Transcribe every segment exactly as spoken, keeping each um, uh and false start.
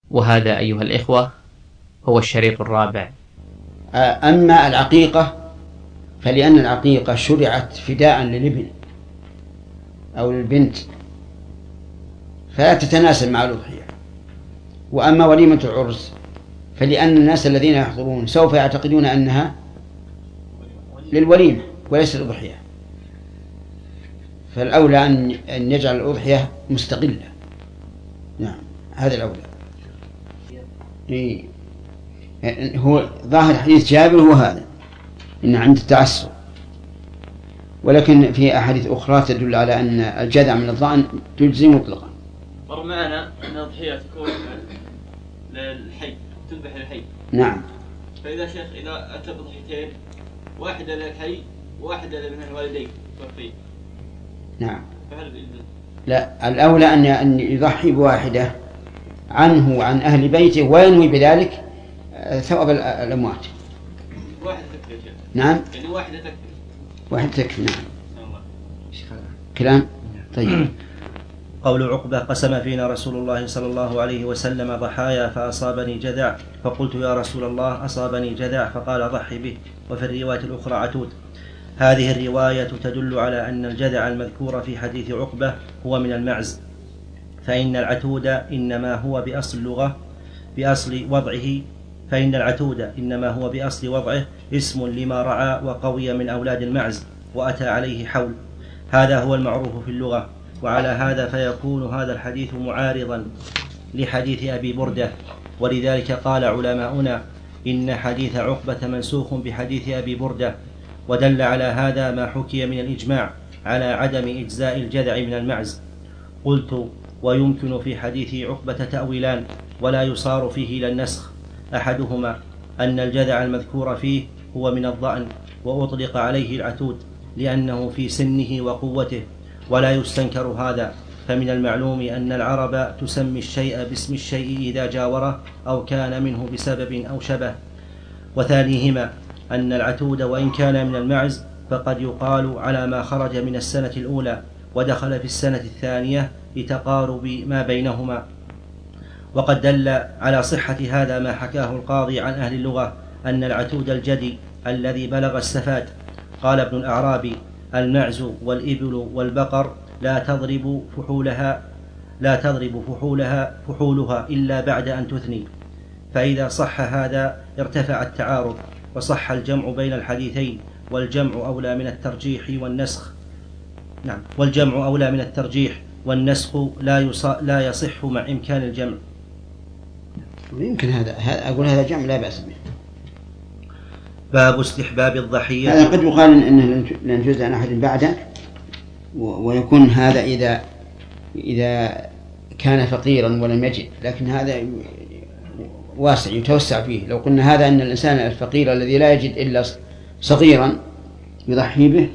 وهذا أيها الإخوة هو الشريط الرابع. أما العقيقة فلأن العقيقة شرعت فداء للابن أو للبنت فلا تتناسب مع الأضحية. وأما وليمة العرس فلأن الناس الذين يحضرون سوف يعتقدون أنها للوليمة وليس الأضحية، فالأولى أن يجعل الأضحية مستقلة. نعم هذا الأولى. هو ظاهر حديث جابر هو هذا، إن عند التعسر، ولكن في أحاديث أخرى تدل على أن الجذع من الضأن تجزي مطلقا. مر معنا أن الأضحية تكون للحي، تذبح للحي. نعم. فإذا شيخ إذا أتى بضحيتين، واحدة للحي وواحدة من الوالدين توفي. نعم. فهل لا، الأولى أن أن يضحي بواحدة عنه وعن أهل بيته وينوي بذلك ثواب الأموات. واحدة تكفي يا شيخ. نعم. يعني واحدة تكفي. واحدة تكفي. نعم. كلام طيب. قول عقبة: قسم فينا رسول الله صلى الله عليه وسلم ضحايا فأصابني جذع، فقلت يا رسول الله أصابني جذع، فقال ضحي به. وفي الرواية الأخرى عتود. هذه الرواية تدل على أن الجذع المذكور في حديث عقبة هو من المعز، فإن العتود إنما هو بأصل اللغة بأصل وضعه فإن العتود إنما هو بأصل وضعه اسم لما رعى وقوي من أولاد المعز وأتى عليه حول. هذا هو المعروف في اللغة. وعلى هذا فيكون هذا الحديث معارضا لحديث أبي بردة، ولذلك قال علماؤنا إن حديث عقبة منسوخ بحديث أبي بردة. ودل على هذا ما حكي من الإجماع على عدم إجزاء الجذع من المعز. قلت: ويمكن في حديث عقبة تأويلان ولا يصار فيه إلى النسخ. أحدهما أن الجذع المذكور فيه هو من الضأن وأطلق عليه العتود لأنه في سنه وقوته، ولا يستنكر هذا، فمن المعلوم أن العرب تسمي الشيء باسم الشيء إذا جاوره أو كان منه بسبب أو شبه. وثانيهما أن العتود وإن كان من المعز فقد يقال على ما خرج من السنة الأولى ودخل في السنة الثانية لتقارب ما بينهما. وقد دل على صحة هذا ما حكاه القاضي عن أهل اللغة أن العتود الجدي الذي بلغ السفاد. قال ابن الأعرابي: المعز والإبل والبقر لا تضرب فحولها لا تضرب فحولها فحولها إلا بعد أن تثني. فإذا صح هذا ارتفع التعارض وصح الجمع بين الحديثين، والجمع أولى من الترجيح والنسخ. نعم والجمع أولى من الترجيح والنسخ لا يص... لا يصح مع إمكان الجمع. يمكن هذا أقول هذا جمع لا بأس به. باب استحباب الضحية. هذا قد يقال إنه لن يجوز عن أحد بعده، ويكون هذا إذا إذا كان فقيرا ولم يجد، لكن هذا واسع يتوسع فيه. لو قلنا هذا أن الإنسان الفقير الذي لا يجد إلا صغيرا يضحي به،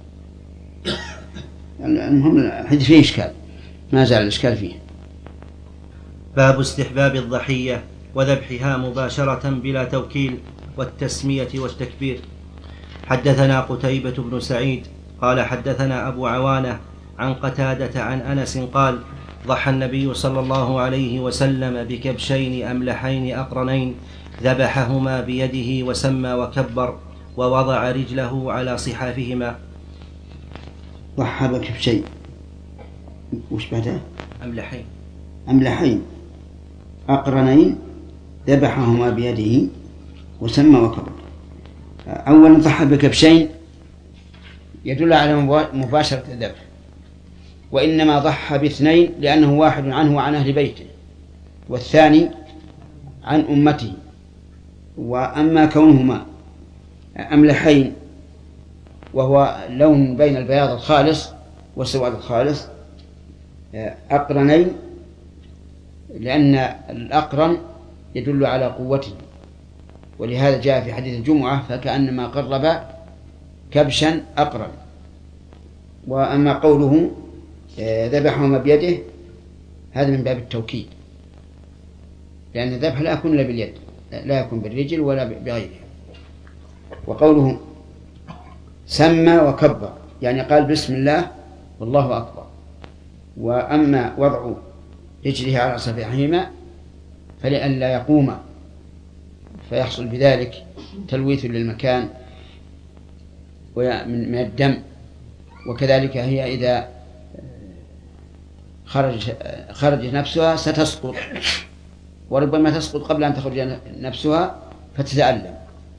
المهم الحديث فيه إشكال، ما زال الإشكال فيه. باب استحباب الضحية وذبحها مباشرة بلا توكيل والتسمية والتكبير. حدثنا قتيبة بن سعيد قال حدثنا أبو عوانة عن قتادة عن أنس قال: ضحى النبي صلى الله عليه وسلم بكبشين أملحين أقرنين، ذبحهما بيده وسمى وكبر ووضع رجله على صحافهما. ضحى بكبشين وش بعده؟ أملحين أملحين أقرنين ذبحهما بيده وسمى وكبر. أولا ضحى بكبشين يدل على مباشرة الذبح، وإنما ضحى باثنين لأنه واحد عنه وعن أهل بيته، والثاني عن أمته. وأما كونهما أملحين وهو لون بين البياض الخالص والسواد الخالص، أقرنين لأن الأقرن يدل على قوته، ولهذا جاء في حديث الجمعة: فكأنما قرب كبشا أقرن. وأما قوله ذبحهما بيده هذا من باب التوكيد، لأن الذبح لا يكون إلا باليد، لا يكون بالرجل ولا بغيرها. وقوله سمى وكبر يعني قال بسم الله والله أكبر. وأما وضع رجله على صفيحهما فلئلا يقوم فيحصل بذلك تلويث للمكان من الدم. وكذلك هي إذا خرج خرجت نفسها ستسقط، وربما تسقط قبل أن تخرج نفسها فتتألم.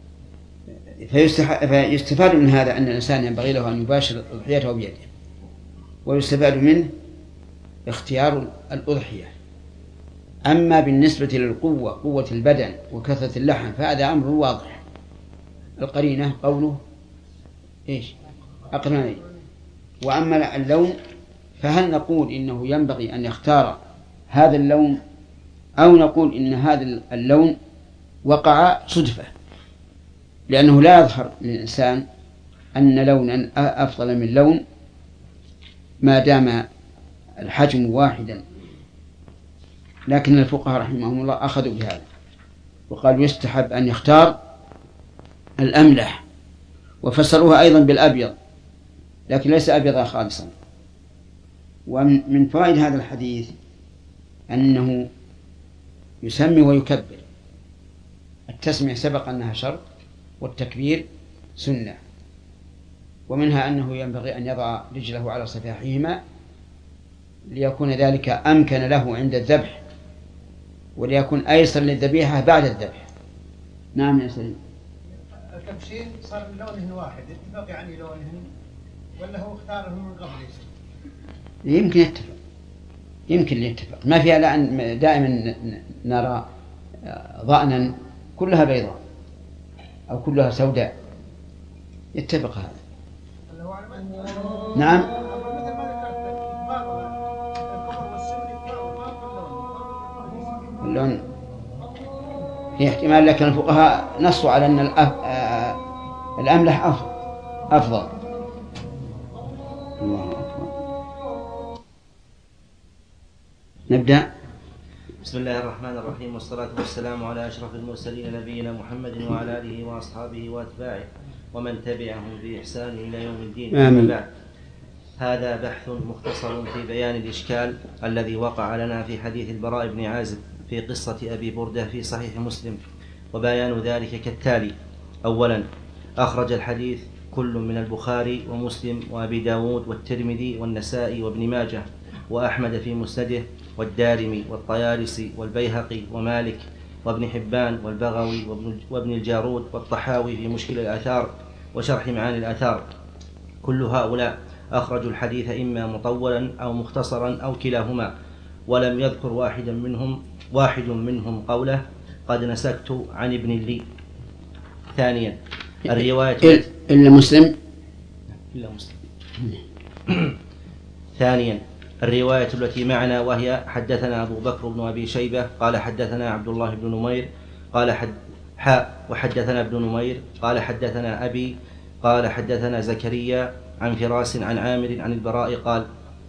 فيستفاد من هذا أن الإنسان ينبغي له أن يباشر أضحيته بيده، ويستفاد منه اختيار الأضحية. أما بالنسبة للقوة، قوة البدن وكثرة اللحم، فهذا أمر واضح. القرينة قوله إيش؟ أقرنين. وأما اللون فهل نقول إنه ينبغي أن يختار هذا اللون، أو نقول إن هذا اللون وقع صدفة، لأنه لا يظهر للإنسان أن لونا أفضل من لون ما دام الحجم واحدا. لكن الفقهاء رحمهم الله أخذوا بهذا وقالوا يستحب أن يختار الأملح، وفسروها أيضا بالأبيض، لكن ليس أبيضا خالصا. ومن فوائد هذا الحديث أنه يسمي ويكبر. التسمية سبق أنها شرط، والتكبير سنة. ومنها أنه ينبغي أن يضع رجله على صفاحهما ليكون ذلك أمكن له عند الذبح، وليكون أيسر للذبيحة بعد الذبح. نعم يا سليم. التبشير صار لونهن واحد، اتفق يعني لونهن ولا هو اختارهم من قبل؟ يمكن يتفق، يمكن يتفق. ما فيها لأن دائما نرى ضأنا كلها بيضاء أو كلها سوداء، يتفق هذا. نعم. اللون في احتمال، لكن الفقهاء نصوا على أن الأملح أفضل. الله أكبر. نبدأ. بسم الله الرحمن الرحيم، والصلاة والسلام على أشرف المرسلين نبينا محمد وعلى آله وأصحابه وأتباعه ومن تبعهم بإحسان إلى يوم الدين. آمين. بعد، هذا بحث مختصر في بيان الإشكال الذي وقع لنا في حديث البراء بن عازب في قصة أبي بردة في صحيح مسلم، وبيان ذلك كالتالي: أولا، أخرج الحديث كل من البخاري ومسلم وأبي داود والترمذي والنسائي وابن ماجه وأحمد في مسنده، والدارمي والطيالسي والبيهقي ومالك وابن حبان والبغوي وابن الجارود والطحاوي في مشكل الآثار وشرح معاني الآثار. كل هؤلاء أخرجوا الحديث إما مطولا أو مختصرا أو كلاهما، ولم يذكر واحدا منهم واحد منهم قوله قد نسكت عن ابن لي. ثانيا، الرواية إلا مسلم إلا مسلم. ثانيا، الرواية التي معنا، وهي: حدثنا أبو بكر بن أبي شيبة قال حدثنا عبد الله بن نمير قال حد حاء وحدثنا ابن نمير قال حدثنا أبي قال حدثنا زكريا عن فراس عن عامر عن البراء قال.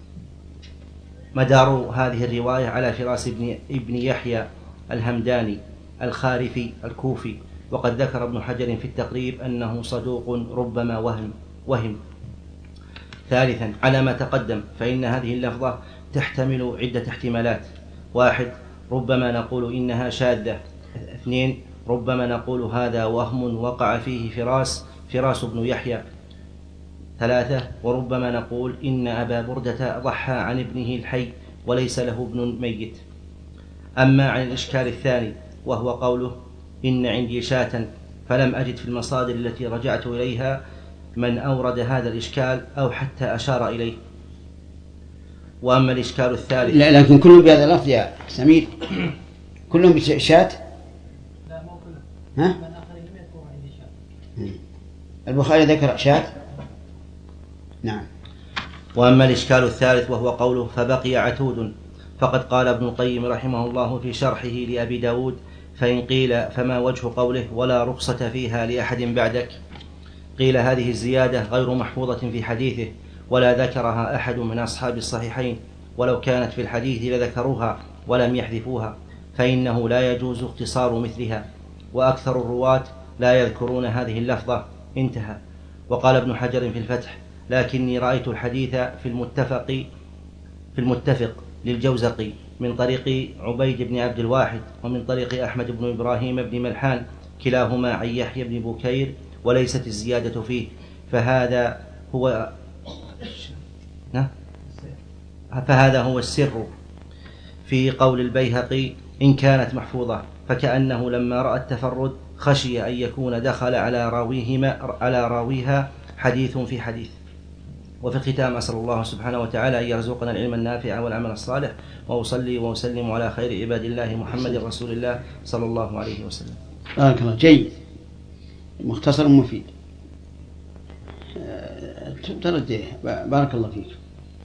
مدار هذه الرواية على فراس ابن, ابن يحيى الهمداني الخارفي الكوفي، وقد ذكر ابن حجر في التقريب أنه صدوق ربما وهم وهم ثالثا، على ما تقدم فإن هذه اللفظة تحتمل عدة احتمالات: واحد، ربما نقول إنها شاذة. اثنين، ربما نقول هذا وهم وقع فيه فراس فراس بن يحيى. ثلاثة، وربما نقول إن أبا بردة ضحى عن ابنه الحي وليس له ابن ميت. أما عن الإشكال الثاني، وهو قوله إن عندي شاة، فلم أجد في المصادر التي رجعت إليها من أورد هذا الإشكال أو حتى أشار إليه. وأما الإشكال الثالث، لا لكن كلهم بهذا اللفظ يا سمير، كلهم بشاة. لا مو كلهم. ها؟ البخاري ذكر شاة. نعم. وأما الإشكال الثالث وهو قوله فبقي عتود، فقد قال ابن القيم رحمه الله في شرحه لأبي داود: فإن قيل فما وجه قوله ولا رخصة فيها لأحد بعدك؟ قيل هذه الزيادة غير محفوظة في حديثه، ولا ذكرها أحد من أصحاب الصحيحين، ولو كانت في الحديث لذكروها ولم يحذفوها، فإنه لا يجوز اختصار مثلها، وأكثر الرواة لا يذكرون هذه اللفظة. انتهى. وقال ابن حجر في الفتح: لكني رأيت الحديث في المتفق في المتفق للجوزقي من طريق عبيد بن عبد الواحد ومن طريق أحمد بن إبراهيم بن ملحان كلاهما عن يحيى بن بكير وليست الزيادة فيه. فهذا هو فهذا هو السر في قول البيهقي إن كانت محفوظة، فكأنه لما رأى التفرد خشي أن يكون دخل على راويهما على راويها حديث في حديث. وفي الختام أسأل الله سبحانه وتعالى أن يرزقنا العلم النافع والعمل الصالح، وأصلي وأسلم على خير عباد الله محمد رسول الله صلى الله عليه وسلم. بارك الله. جيد، مختصر مفيد. ترجع. بارك الله فيك.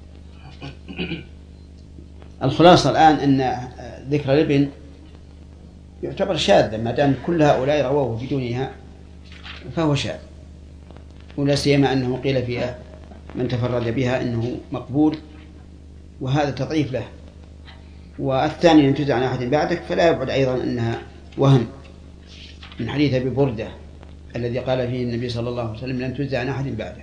الخلاصة الآن أن ذكر الابن يعتبر شاذا، ما دام كل هؤلاء رووه بدونها فهو شاذ، ولا سيما أنه قيل فيها من تفرد بها أنه مقبول، وهذا تضعيف له. والثاني لم تزع عن أحد بعدك، فلا يبعد أيضا أنها وهم من حديث أبي بردة الذي قال فيه النبي صلى الله عليه وسلم لم تزع عن أحد بعدك.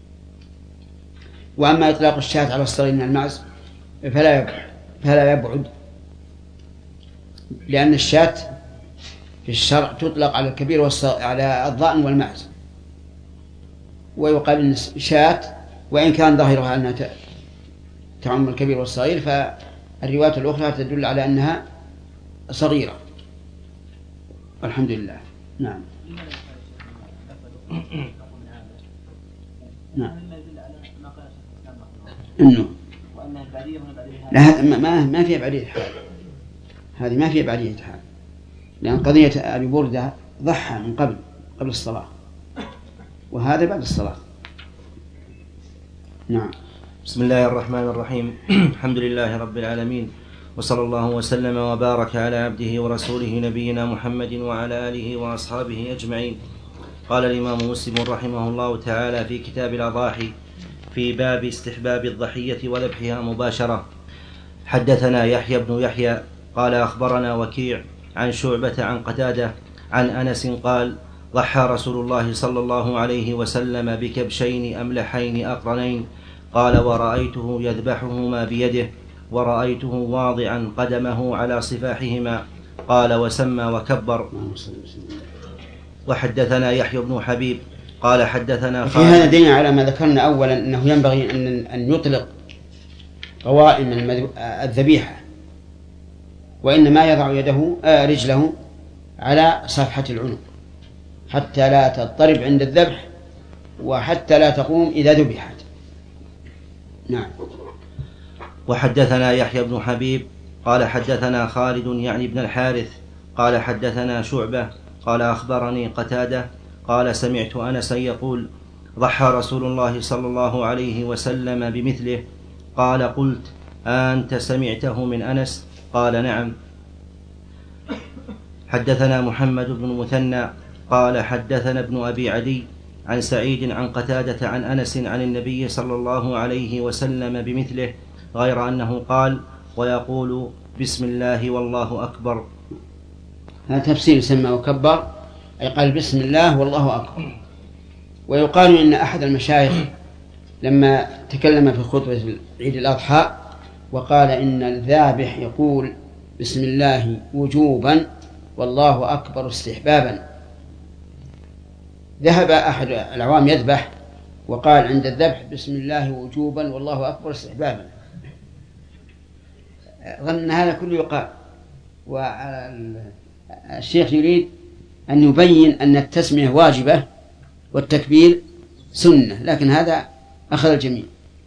وأما إطلاق الشاة على الصغير من المعز فلا يبعد, فلا يبعد لأن الشاة في الشرع تطلق على الكبير والصغير، على الضأن والمعز، ويقال إن شاة وإن كان ظاهرها أنها تعم الكبير والصغير، فالروايات الأخرى تدل على أنها صغيرة. والحمد لله. نعم. نعم. إنه لا، هذا ما ما فيها بعدية حال، هذه ما فيها بعدية حال، لأن قضية أبي بردة ضحى من قبل قبل الصلاة، وهذا بعد الصلاة. نعم. بسم الله الرحمن الرحيم. الحمد لله رب العالمين، وصلى الله وسلم وبارك على عبده ورسوله نبينا محمد وعلى آله وأصحابه أجمعين. قال الإمام مسلم رحمه الله تعالى في كتاب الأضاحي في باب استحباب الضحية وذبحها مباشرة: حدثنا يحيى بن يحيى قال أخبرنا وكيع عن شعبة عن قتادة عن أنس قال: ضحى رسول الله صلى الله عليه وسلم بكبشين أملحين أقرنين. قال: ورأيته يذبحهما بيده، ورأيته واضعا قدمه على صفاحهما. قال: وسمى وكبر. وحدثنا يحيى بن حبيب قال حدثنا في هذا دين على ما ذكرنا أولا، أنه ينبغي أن يطلق قوائم الذبيحة، وإنما يضع يده آه رجله على صفحة العنق حتى لا تضطرب عند الذبح، وحتى لا تقوم إذا ذبحت. نعم. وحدثنا يحيى بن حبيب قال حدثنا خالد يعني ابن الحارث قال حدثنا شعبة قال أخبرني قتادة قال: سمعت أنسا يقول: ضحى رسول الله صلى الله عليه وسلم بمثله. قال: قلت: أنت سمعته من أنس؟ قال: نعم. حدثنا محمد بن المثنى قال حدثنا ابن أبي عدي عن سعيد عن قتادة عن أنس عن النبي صلى الله عليه وسلم بمثله، غير أنه قال: ويقول بسم الله والله أكبر. هذا تفسير سمى وكبر، أي قال بسم الله والله أكبر. ويقال إن أحد المشايخ لما تكلم في خطبة عيد الأضحى وقال إن الذابح يقول بسم الله وجوبا والله أكبر استحبابا، ذهب أحد العوام يذبح وقال عند الذبح بسم الله وجوبا والله أكبر استحبابا، ظن هذا كله يقال. والشيخ يريد أن يبين أن التسمية واجبة والتكبير سنة، لكن هذا أخذ الجميع.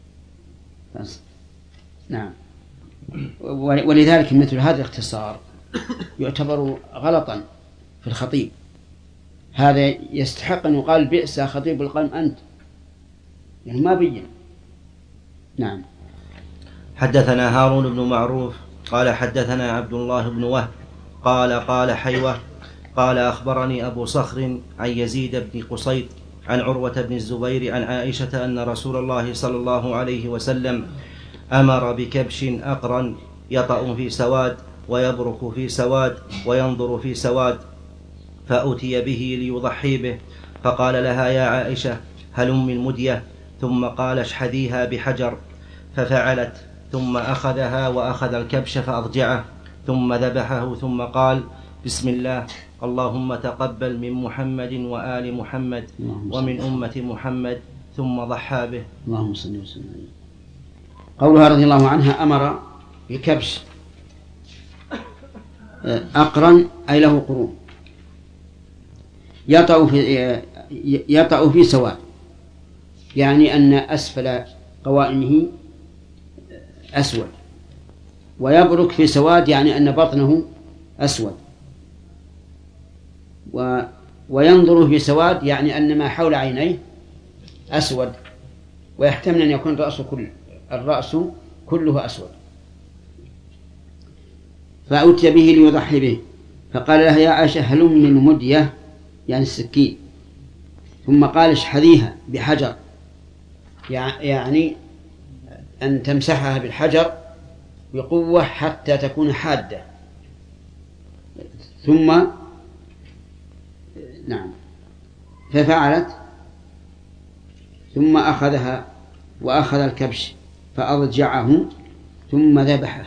نعم. ولذلك مثل هذا الاختصار يعتبر غلطا في الخطيب، هذا يستحق أن يقال بئس خطيب القوم أنت، يعني ما بين. نعم. حدثنا هارون بن معروف قال حدثنا عبد الله بن وهب قال قال حيوة قال أخبرني أبو صخر عن يزيد بن قصيد عن عروة بن الزبير عن عائشة أن رسول الله صلى الله عليه وسلم أمر بكبش أقرن يطأ في سواد ويبرك في سواد وينظر في سواد، فأتي به ليضحي به، فقال لها: يا عائشة هلم من مدية، ثم قال: اشحذيها بحجر، ففعلت، ثم أخذها وأخذ الكبش فأضجعه ثم ذبحه ثم قال بسم الله اللهم تقبل من محمد وآل محمد ومن أمة محمد ثم ضحى به. اللهم صل وسلم عليه. قولها رضي الله عنها أمر بكبش أقرن أي له قرون يطأ في يطأ في سواد، يعني أن أسفل قوائمه أسود، ويبرك في سواد يعني أن بطنه أسود، و وينظر في سواد يعني أن ما حول عينيه أسود، ويحتمل أن يكون الرأس كل الرأس كله أسود. فأتي به ليضحي به، فقال لها يا عائشة هلم من مدية يعني السكين، ثم قال اشحذيها بحجر، يعني أن تمسحها بالحجر بقوة حتى تكون حادة، ثم نعم ففعلت، ثم أخذها وأخذ الكبش فأضجعه ثم ذبحه.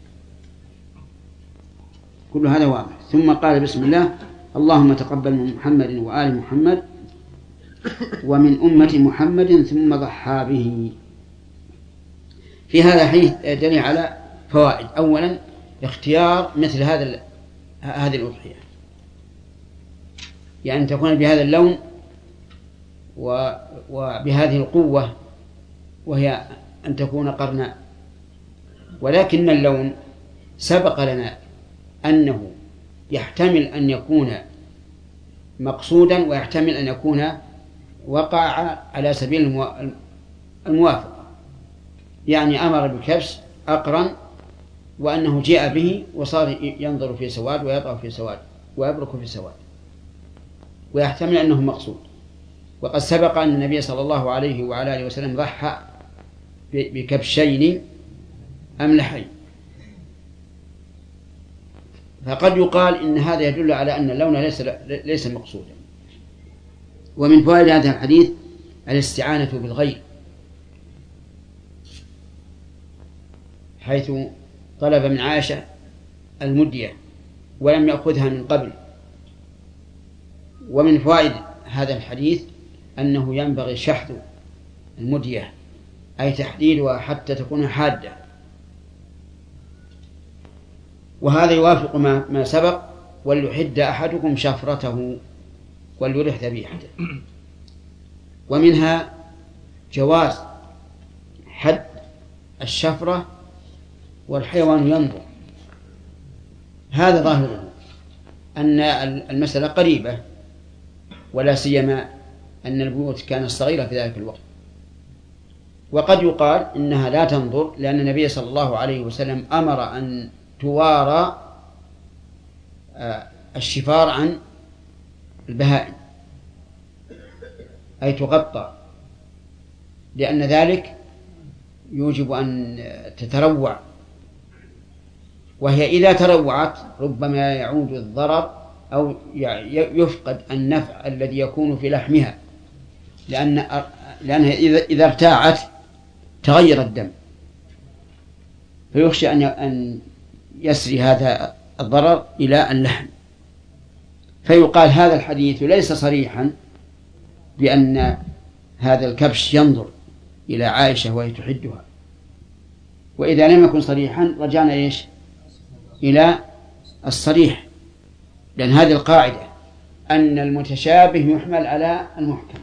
كل هذا واضح. ثم قال بسم الله اللهم تقبل من محمد وآل محمد ومن أمة محمد ثم ضحى به. في هذا الحديث دليل على فوائد. أولا اختيار مثل هذا هذه الأضحية، يعني تكون بهذا اللون وبهذه القوة، وهي أن تكون قرناء، ولكن اللون سبق لنا أنه يحتمل أن يكون مقصودا ويحتمل أن يكون وقع على سبيل الموافقة، يعني أمر بالكبش أقرن وأنه جاء به وصار ينظر في سواد ويطأ في سواد ويبرك في سواد، ويحتمل أنه مقصود. وقد سبق أن النبي صلى الله عليه وعلى آله وسلم ضحى بكبشين أملحين، فقد يقال إن هذا يدل على أن اللون ليس ليس مقصودا. ومن فوائد هذا الحديث الاستعانة بالغير، حيث طلب من عائشة المدية ولم يأخذها من قبل. ومن فوائد هذا الحديث أنه ينبغي شحذ المدية، أي تحديدها حتى تكون حادة، وهذا يوافق ما, ما سبق وليحد أحدكم شفرته وليرح ذبيحته. ومنها جواز حد الشفرة والحيوان ينظر، هذا ظاهره أن المسألة قريبة، ولا سيما أن البيوت كانت صغيرة في ذلك الوقت. وقد يقال إنها لا تنظر لأن النبي صلى الله عليه وسلم أمر أن توارى الشفار عن البهائم، أي تغطى، لأن ذلك يوجب أن تتروع، وهي إذا تروعت ربما يعود الضرر أو يفقد النفع الذي يكون في لحمها، لأن لأنها إذا ارتاعت تغير الدم، فيخشى أن يسري هذا الضرر إلى اللحم. فيقال هذا الحديث ليس صريحا بأن هذا الكبش ينظر إلى عائشة وهي تحدها، وإذا لم يكن صريحا رجعنا إيش إلى الصريح، لأن هذه القاعدة أن المتشابه يحمل على المحكم.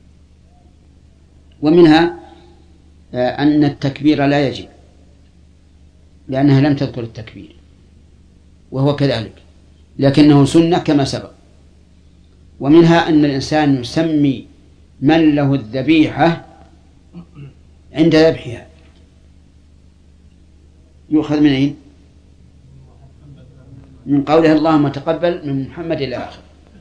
ومنها أن التكبير لا يجب لأنها لم تذكر التكبير، وهو كذلك، لكنه سنة كما سبق. ومنها أن الإنسان يسمي من له الذبيحة عند ذبحها، يؤخذ من أين؟ من قوله اللهم تقبل من محمد إلى آخر.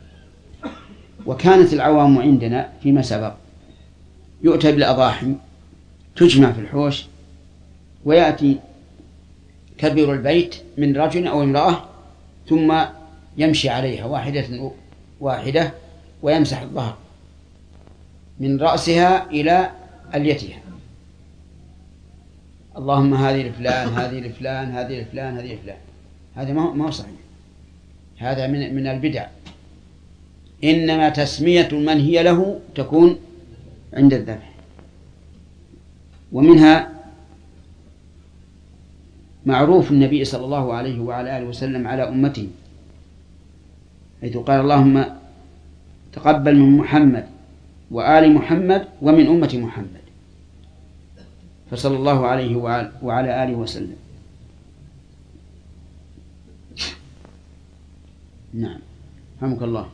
وكانت العوام عندنا فيما سبق يؤتى بالأضاحي تجمع في الحوش، ويأتي كبير البيت من رجل أو امرأة ثم يمشي عليها واحدة واحدة ويمسح الظهر من رأسها إلى أليتها، اللهم هذه لفلان هذه لفلان هذه لفلان هذه لفلان، هذا ما هو صحيح، هذا من من البدع. إنما تسمية من هي له تكون عند الذبح. ومنها معروف النبي صلى الله عليه وعلى آله وسلم على أمته، حيث قال اللهم تقبل من محمد وآل محمد ومن أمة محمد، فصلى الله عليه وعلى آله وسلم. نعم، رحمك الله.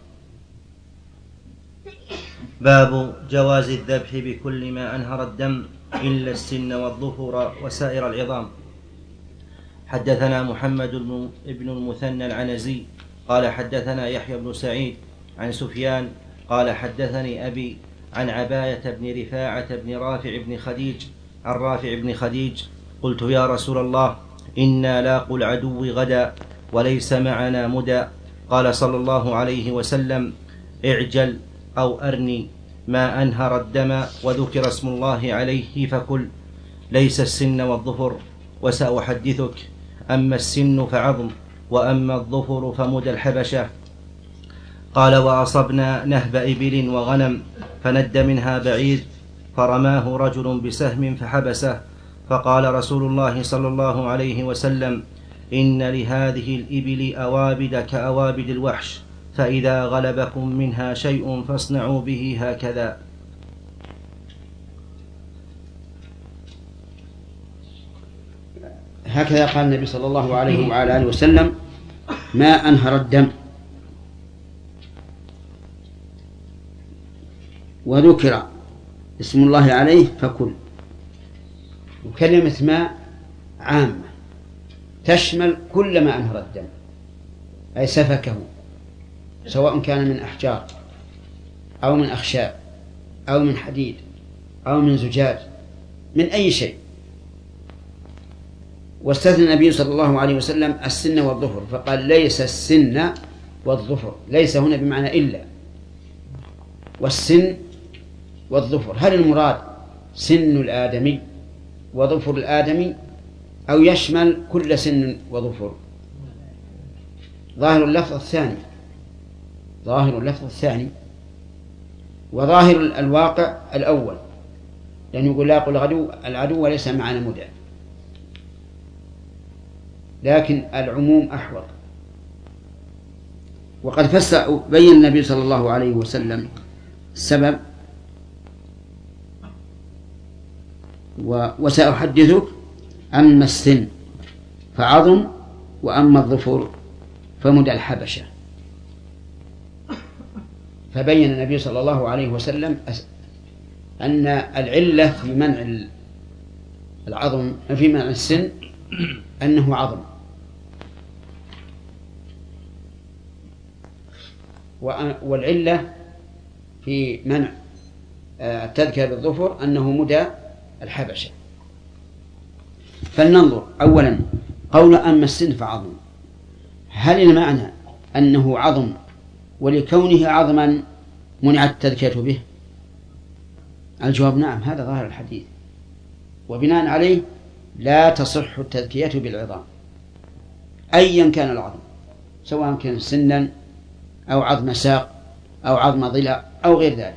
باب جواز الذبح بكل ما أنهر الدم إلا السن والظفر وسائر العظام. حدثنا محمد بن المثنى العنزي قال حدثنا يحيى بن سعيد عن سفيان قال حدثني أبي عن عباية بن رفاعة بن رافع بن خديج عن رافع بن خديج قلت يا رسول الله إنا لاقوا العدو غدا وليس معنا مدى. قال صلى الله عليه وسلم اعجل أو أرني ما أنهر الدم وذكر اسم الله عليه فكل، ليس السن والظفر، وسأحدثك. أما السن فعظم، وأما الظفر فمدى الحبشة. قال وأصبنا نهب إبل وغنم فند منها بعير فرماه رجل بسهم فحبسه، فقال رسول الله صلى الله عليه وسلم إن لهذه الإبل أوابد كأوابد الوحش، فإذا غلبكم منها شيء فاصنعوا به هكذا. هكذا قال النبي صلى الله عليه وعلى آله وسلم ما أنهر الدم، وذكر اسم الله عليه فكل. وكلمة ما عامة تشمل كل ما أنهر الدم، أي سفكه، سواء كان من أحجار أو من أخشاب أو من حديد أو من زجاج، من أي شيء. واستثنى النبي صلى الله عليه وسلم السن والظفر، فقال ليس السن والظفر، ليس هنا بمعنى إلا، والسن والظفر. هل المراد سن الآدمي وظفر الآدمي أو يشمل كل سن وظفر؟ ظاهر اللفظ الثاني، ظاهر اللفظ الثاني، وظاهر الواقع الأول، لأنه يقول لا يقول العدو العدو وليس معنا مدى، لكن العموم أحوط. وقد فسر بين النبي صلى الله عليه وسلم السبب، وسأحدثك. أما السن فعظم، وأما الظفر فمدى الحبشة. فبين النبي صلى الله عليه وسلم أن العلة في منع العظم في منع السن أنه عظم، والعلة في منع التذكير بالظفر أنه مدى الحبشة. فلننظر أولا قول أما السن فعظم، هل المعنى أنه عظم ولكونه عظما منع التذكية به؟ الجواب نعم، هذا ظاهر الحديث، وبناء عليه لا تصح التذكية بالعظام أيا كان العظم، سواء كان سنا أو عظم ساق أو عظم ضلع أو غير ذلك.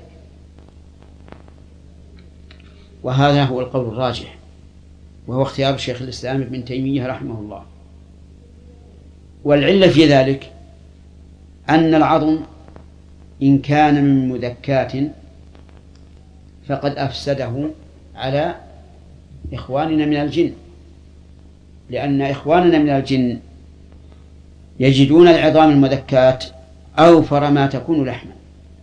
وهذا هو القول الراجح، وهو اختيار شيخ الإسلام ابن تيمية رحمه الله. والعلة في ذلك أن العظم إن كان من مذكات فقد أفسده على إخواننا من الجن، لأن إخواننا من الجن يجدون العظام المذكات أوفر ما تكون لحما،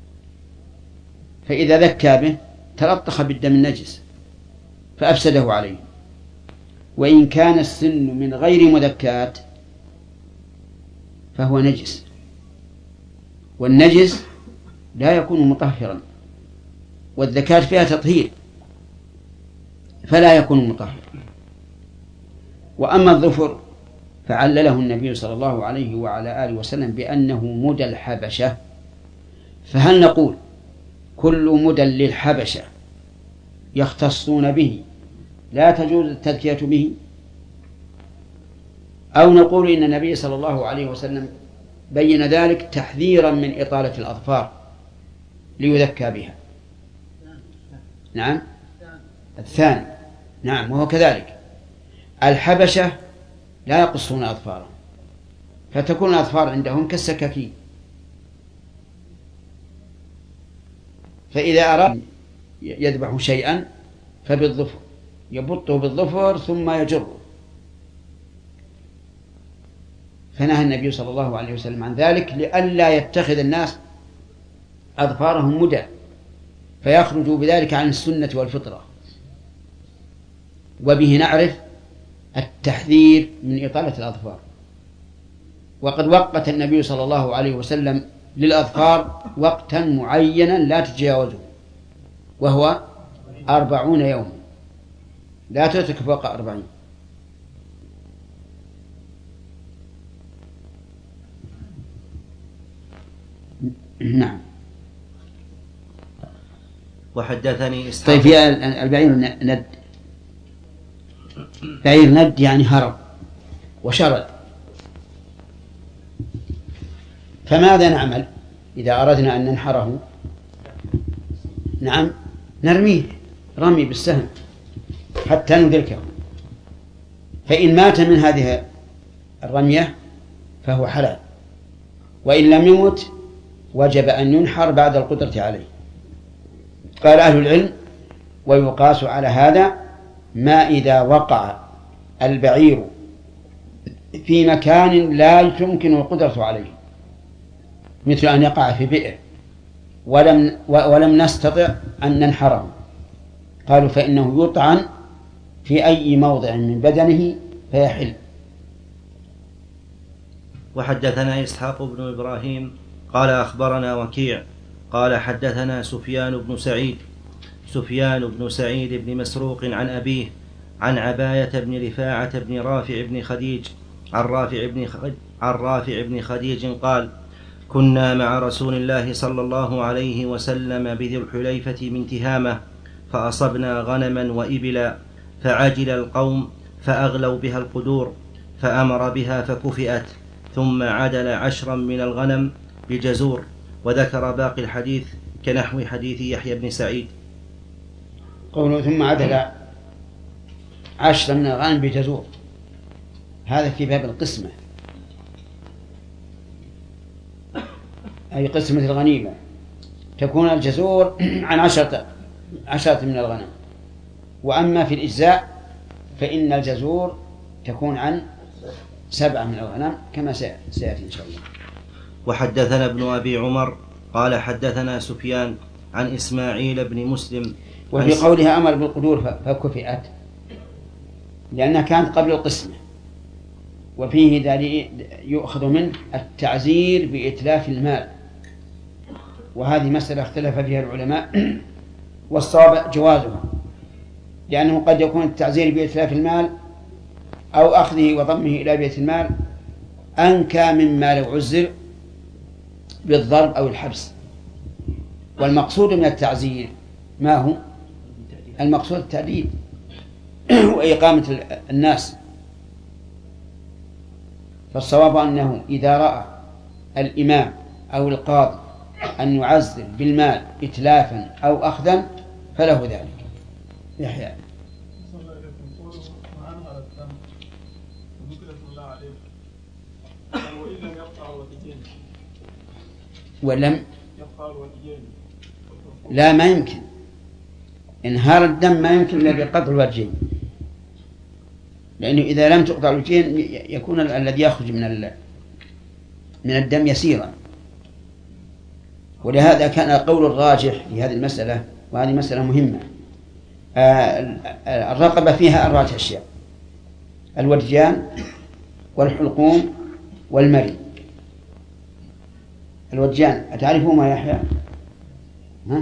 فإذا ذكى به تلطخ بالدم النجس فأفسده عليه. وإن كان السن من غير مذكات فهو نجس، والنجس لا يكون مطهرا، والذكاة فيها تطهير فلا يكون مطهرا. وأما الظفر فعلله النبي صلى الله عليه وعلى آله وسلم بأنه مدى الحبشة. فهل نقول كل مدى للحبشة يختصون به لا تجوز التذكية به، أو نقول إن النبي صلى الله عليه وسلم بين ذلك تحذيرا من إطالة الأظفار ليذكى بها. نعم الثاني نعم وهو كذلك. الحبشة لا يقصون أظفارهم، فتكون الأظفار عندهم كالسكاكين، فإذا أراد يذبح شيئا فبالظفر يبطه بالظفر ثم يجره، فنهى النبي صلى الله عليه وسلم عن ذلك لئلا يتخذ الناس أظفارهم مدى فيخرجوا بذلك عن السنة والفطرة. وبه نعرف التحذير من إطالة الأظفار. وقد وقت النبي صلى الله عليه وسلم للأظفار وقتا معينا لا تتجاوزه، وهو أربعون يوما، لا تترك فوق أربعين. نعم. وحدثني إسحاق. طيب في البعير ند، بعير ند يعني هرب وشرد، فماذا نعمل إذا أردنا أن ننحره؟ نعم نرميه رمي بالسهم حتى ندركه، فإن مات من هذه الرمية فهو حلال، وإن لم يمت وجب أن ينحر بعد القدرة عليه. قال أهل العلم ويقاس على هذا ما إذا وقع البعير في مكان لا يمكن القدرة عليه، مثل أن يقع في بئر ولم, ولم نستطع أن ننحره، قالوا فإنه يطعن في أي موضع من بدنه فيحل. وحدثنا إسحاق بن إبراهيم قال أخبرنا وكيع قال حدثنا سفيان بن سعيد سفيان بن سعيد بن مسروق عن أبيه عن عباية بن رفاعة بن رافع بن خديج عن رافع بن خديج, عن رافع بن خديج قال كنا مع رسول الله صلى الله عليه وسلم بذي الحليفة من تهامة، فأصبنا غنما وإبلا، فعجل القوم فأغلوا بها القدور، فأمر بها فكفئت، ثم عدل عشرا من الغنم بجزور، وذكر باقي الحديث كنحو حديث يحيى بن سعيد. قوله ثم عدل عشرا من الغنم بجزور، هذا في باب القسمة، أي قسمة الغنيمة، تكون الجزور عن عشرة عشرة من الغنم. وأما في الإجزاء فإن الجزور تكون عن سبعة من الغنم كما سيأتي إن شاء الله. وحدثنا ابن أبي عمر قال حدثنا سفيان عن إسماعيل بن مسلم. وفي قولها أمر بالقدور فكفئت لأنها كانت قبل القسمة، وفيه دليل يؤخذ منه التعزير بإتلاف المال، وهذه مسألة اختلف فيها العلماء، والصواب جوازها، لأنه قد يكون التعزير بإتلاف المال أو أخذه وضمه إلى بيت المال أنكى مما لو عزر بالضرب أو الحبس. والمقصود من التعزير ما هو؟ المقصود التأديب وإقامة الناس. فالصواب أنه إذا رأى الإمام أو القاضي أن يعزر بالمال إتلافا أو أخذا فله ذلك. يحيى ولم لا ما يمكن انهار الدم، ما يمكن إلا بقطع الوجهين، لأنه إذا لم تقطع الوجهين يكون الذي يخرج من من الدم يسيرا. ولهذا كان القول الراجح في هذه المسألة، وهذه مسألة مهمة، الرقبة فيها أربعة أشياء: الودجان والحلقوم والمري. الودجان أتعرفوا ما يحيى؟ ها؟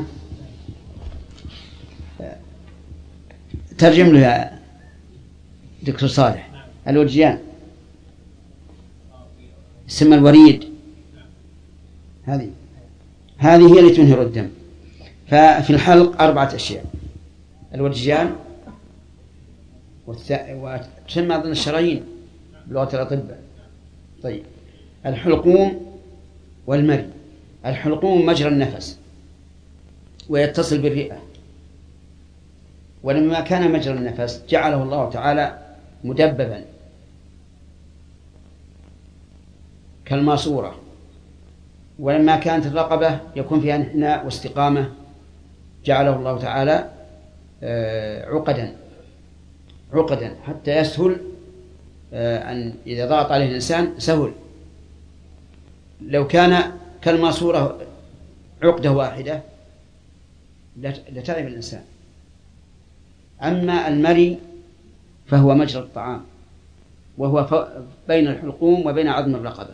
ترجم له يا دكتور صالح. الودجان اسم الوريد، هذه هذه هي اللي تنهر الدم. ففي الحلق أربعة أشياء: الودجان وتسمى أظن الشرايين بلغة الأطباء. طيب، الحلقوم والمري. الحلقوم مجرى النفس ويتصل بالرئة، ولما كان مجرى النفس جعله الله تعالى مدببا كالماسورة، ولما كانت الرقبة يكون فيها انحناء واستقامة جعله الله تعالى عقدا عقدا حتى يسهل أن إذا ضغط عليه الإنسان سهل. لو كان كالماسورة عقدة واحدة لتعب الإنسان. أما المري فهو مجرى الطعام، وهو بين الحلقوم وبين عظم الرقبة،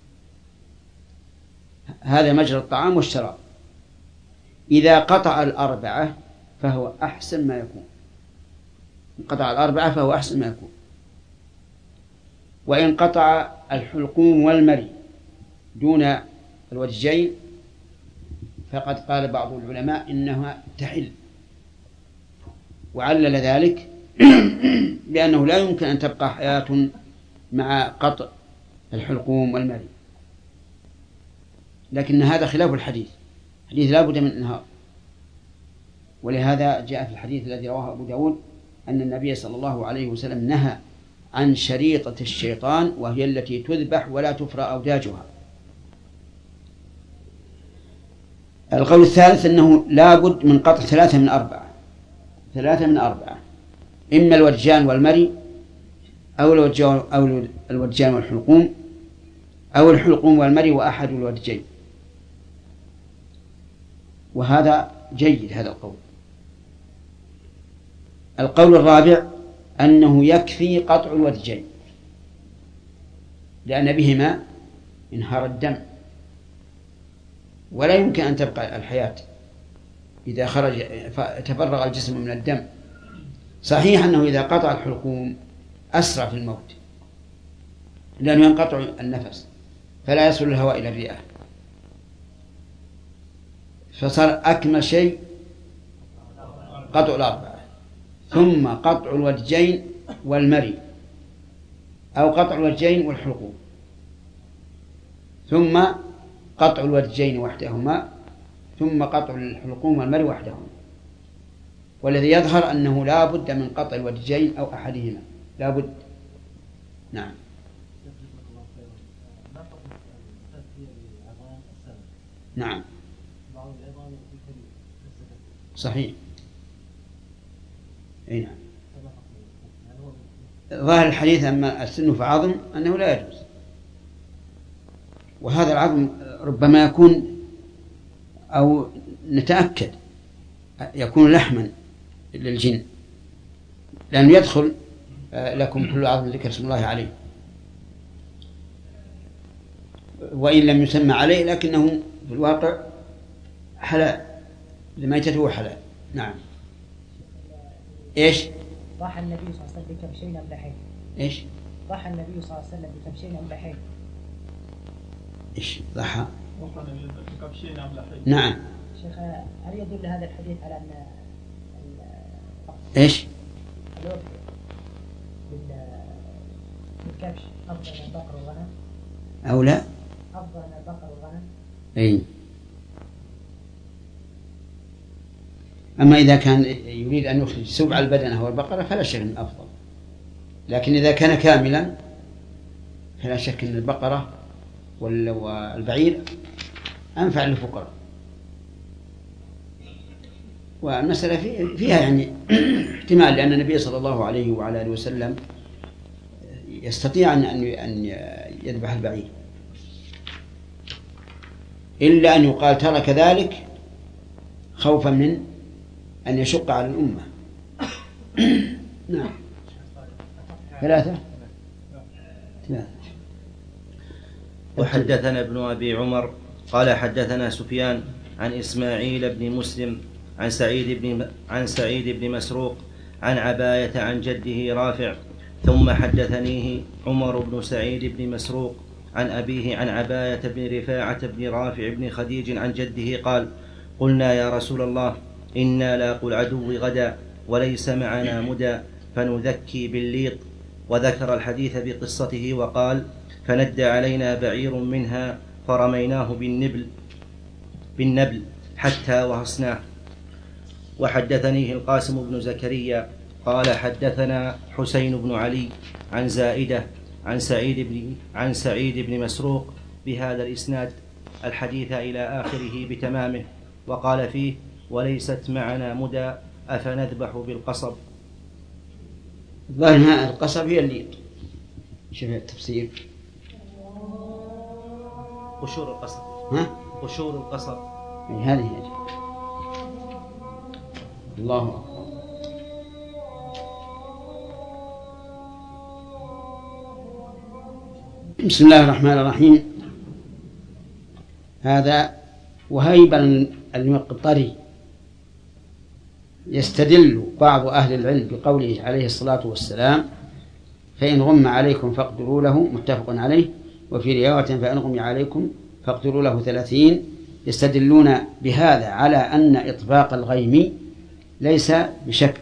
هذا مجرى الطعام والشراب. إذا قطع الأربعة فهو أحسن ما يكون، قطع الأربعة فهو أحسن ما يكون. وإن قطع الحلقوم والمري دون الوجهين فقد قال بعض العلماء إنها تحل، وعلل ذلك بأنه لا يمكن أن تبقى حياة مع قطع الحلقوم والمري. لكن هذا خلاف الحديث، الحديث لا بد من إنهار، ولهذا جاء في الحديث الذي رواه أبو داود أن النبي صلى الله عليه وسلم نهى عن شريطة الشيطان، وهي التي تذبح ولا تفرى أوداجها. القول الثالث أنه لا بد من قطع ثلاثة من أربعة ثلاثة من أربعة إما الوجان والمري أو الوجان, أو الوجان والحلقوم أو الحلقوم والمري وأحد الوجين. وهذا جيد هذا القول. القول الرابع أنه يكفي قطع الوجين، لأن بهما انهار الدم، ولا يمكن أن تبقى الحياة إذا خرج تفرغ الجسم من الدم. صحيح أنه إذا قطع الحلقوم أسرع في الموت، لأنه ينقطع النفس فلا يصل الهواء إلى الرئة، فصار أكمل شيء قطع الأربعة، ثم قطع الوجين والمري، أو قطع الوجين والحلقوم، ثم قطع الوجين وحدهما، ثم قطع الحلقوم والمري وحدهما. والذي يظهر أنه لا بد من قطع الوجين أو أحدهما، لا بد. نعم. نعم صحيح. أي نعم. ظاهر الحديث أما السن فعظم أنه لا يجوز، وهذا العظم ربما يكون أو نتأكد يكون لحما للجن، لأنه يدخل لكم كل عظم ذكر اسم الله عليه، وإن لم يسمى عليه لكنه في الواقع حلال، لميتته حلال. نعم. إيش؟ ضحى النبي صلى الله عليه وسلم بكبشين أملحين. إيش؟ ضحى النبي صلى الله عليه وسلم بكبشين أملحين. إيش ضحى؟ بكبشين أملحين. نعم. شيخ، هل يدل هذا الحديث على أن إيش؟ الوقت بالكبش أفضل من البقر والغنم؟ أو لا؟ أفضل من البقر والغنم؟ أي. أما إذا كان يريد أن يخرج سبع البدن أو البقرة فلا شك أنه أفضل، لكن إذا كان كاملا فلا شك أن البقرة والبعير أنفع للفقراء. والمسألة فيها يعني احتمال، لأن النبي صلى الله عليه وعلى آله وسلم يستطيع أن يذبح البعير، إلا أن يقال ترك ذلك خوفا من أن يشق على الأمة. نعم. ثلاثة ثلاثة. وحدثنا ابن أبي عمر قال حدثنا سفيان عن إسماعيل بن مسلم عن سعيد بن عن سعيد بن مسروق عن عباية عن جده رافع، ثم حدثنيه عمر بن سعيد بن مسروق عن أبيه عن عباية بن رفاعة بن رافع بن خديج عن جده قال: قلنا يا رسول الله إنا لاقوا العدو غدا وليس معنا مدى، فنذكي بالليط. وذكر الحديث بقصته وقال: فند علينا بعير منها فرميناه بالنبل بالنبل حتى وهصناه. وحدثنيه القاسم بن زكريا قال: حدثنا حسين بن علي عن زائدة عن سعيد بن, عن سعيد بن مسروق بهذا الإسناد الحديث إلى آخره بتمامه، وقال فيه: وليست معنا مدى أفنذبح بالقصب. ظاهر القصب هي اللي شوف التفسير. قشور القصب. ها؟ قشور القصب. هذه هي. الله أكبر. بسم الله الرحمن الرحيم. هذا وهيب المقطري يستدل بعض أهل العلم بقوله عليه الصلاة والسلام: فإن غم عليكم فاقدروا له، متفق عليه. وفي رواية: فإن غم عليكم فاقدروا له ثلاثين. يستدلون بهذا على أن إطباق الغيم ليس بشك.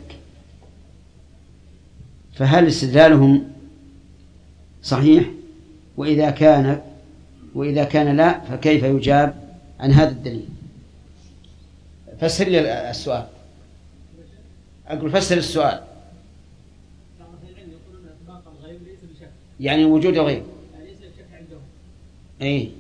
فهل استدلالهم صحيح؟ وإذا كان وإذا كان لا، فكيف يجاب عن هذا الدليل؟ فسر لي السؤال. أقول فسر السؤال. يعني وجود الغيب أي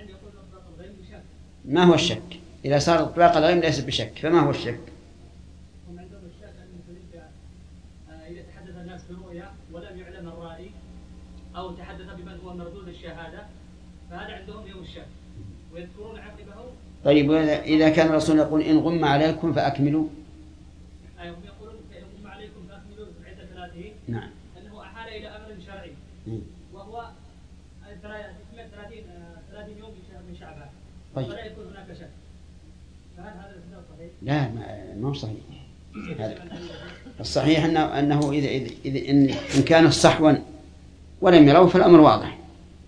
ما هو الشك؟ إذا صار إطلاق الغيب ليس بشك، فما هو الشك؟ هم عندهم الشك أن إذا تحدث الناس برؤيا ولم يعلم الرائي أو تحدث بمن هو مردود الشهادة، فهذا عندهم يوم الشك ويذكرون عقبه. طيب إذا كان الرسول يقول: إن غم عليكم فأكملوا، أي هم يقولون إن غم عليكم فأكملوا عدة ثلاثين. نعم. أنه أحال إلى أمر شرعي وهو ثلاثين يوم من شعبان. طيب. فلا يكون هناك شك. فهل هذا الاستدلال صحيح؟ لا، ما هو صحيح. الصحيح أنه, أنه إذا, إذا, إذا إن, إن كان صحوا ولم يروه فالأمر واضح،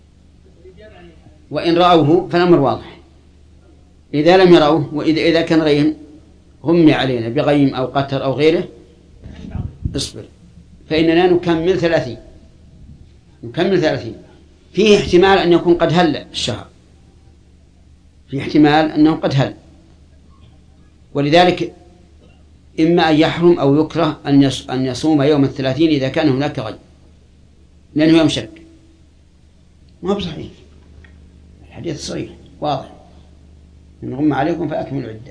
وإن رأوه فالأمر واضح. إذا لم يروه وإذا إذا كان غيم غمي علينا بغيم أو قتر أو غيره، اصبر، فإننا نكمل ثلاثين نكمل ثلاثين فيه احتمال أن يكون قد هل الشهر، في احتمال أنه قد هل، ولذلك إما أن يحرم أو يكره أن يصوم يوم الثلاثين إذا كان هناك غيب، لأنه يوم شك. ما هو صحيح، الحديث صحيح واضح: إن غم عليكم فأكملوا عدة.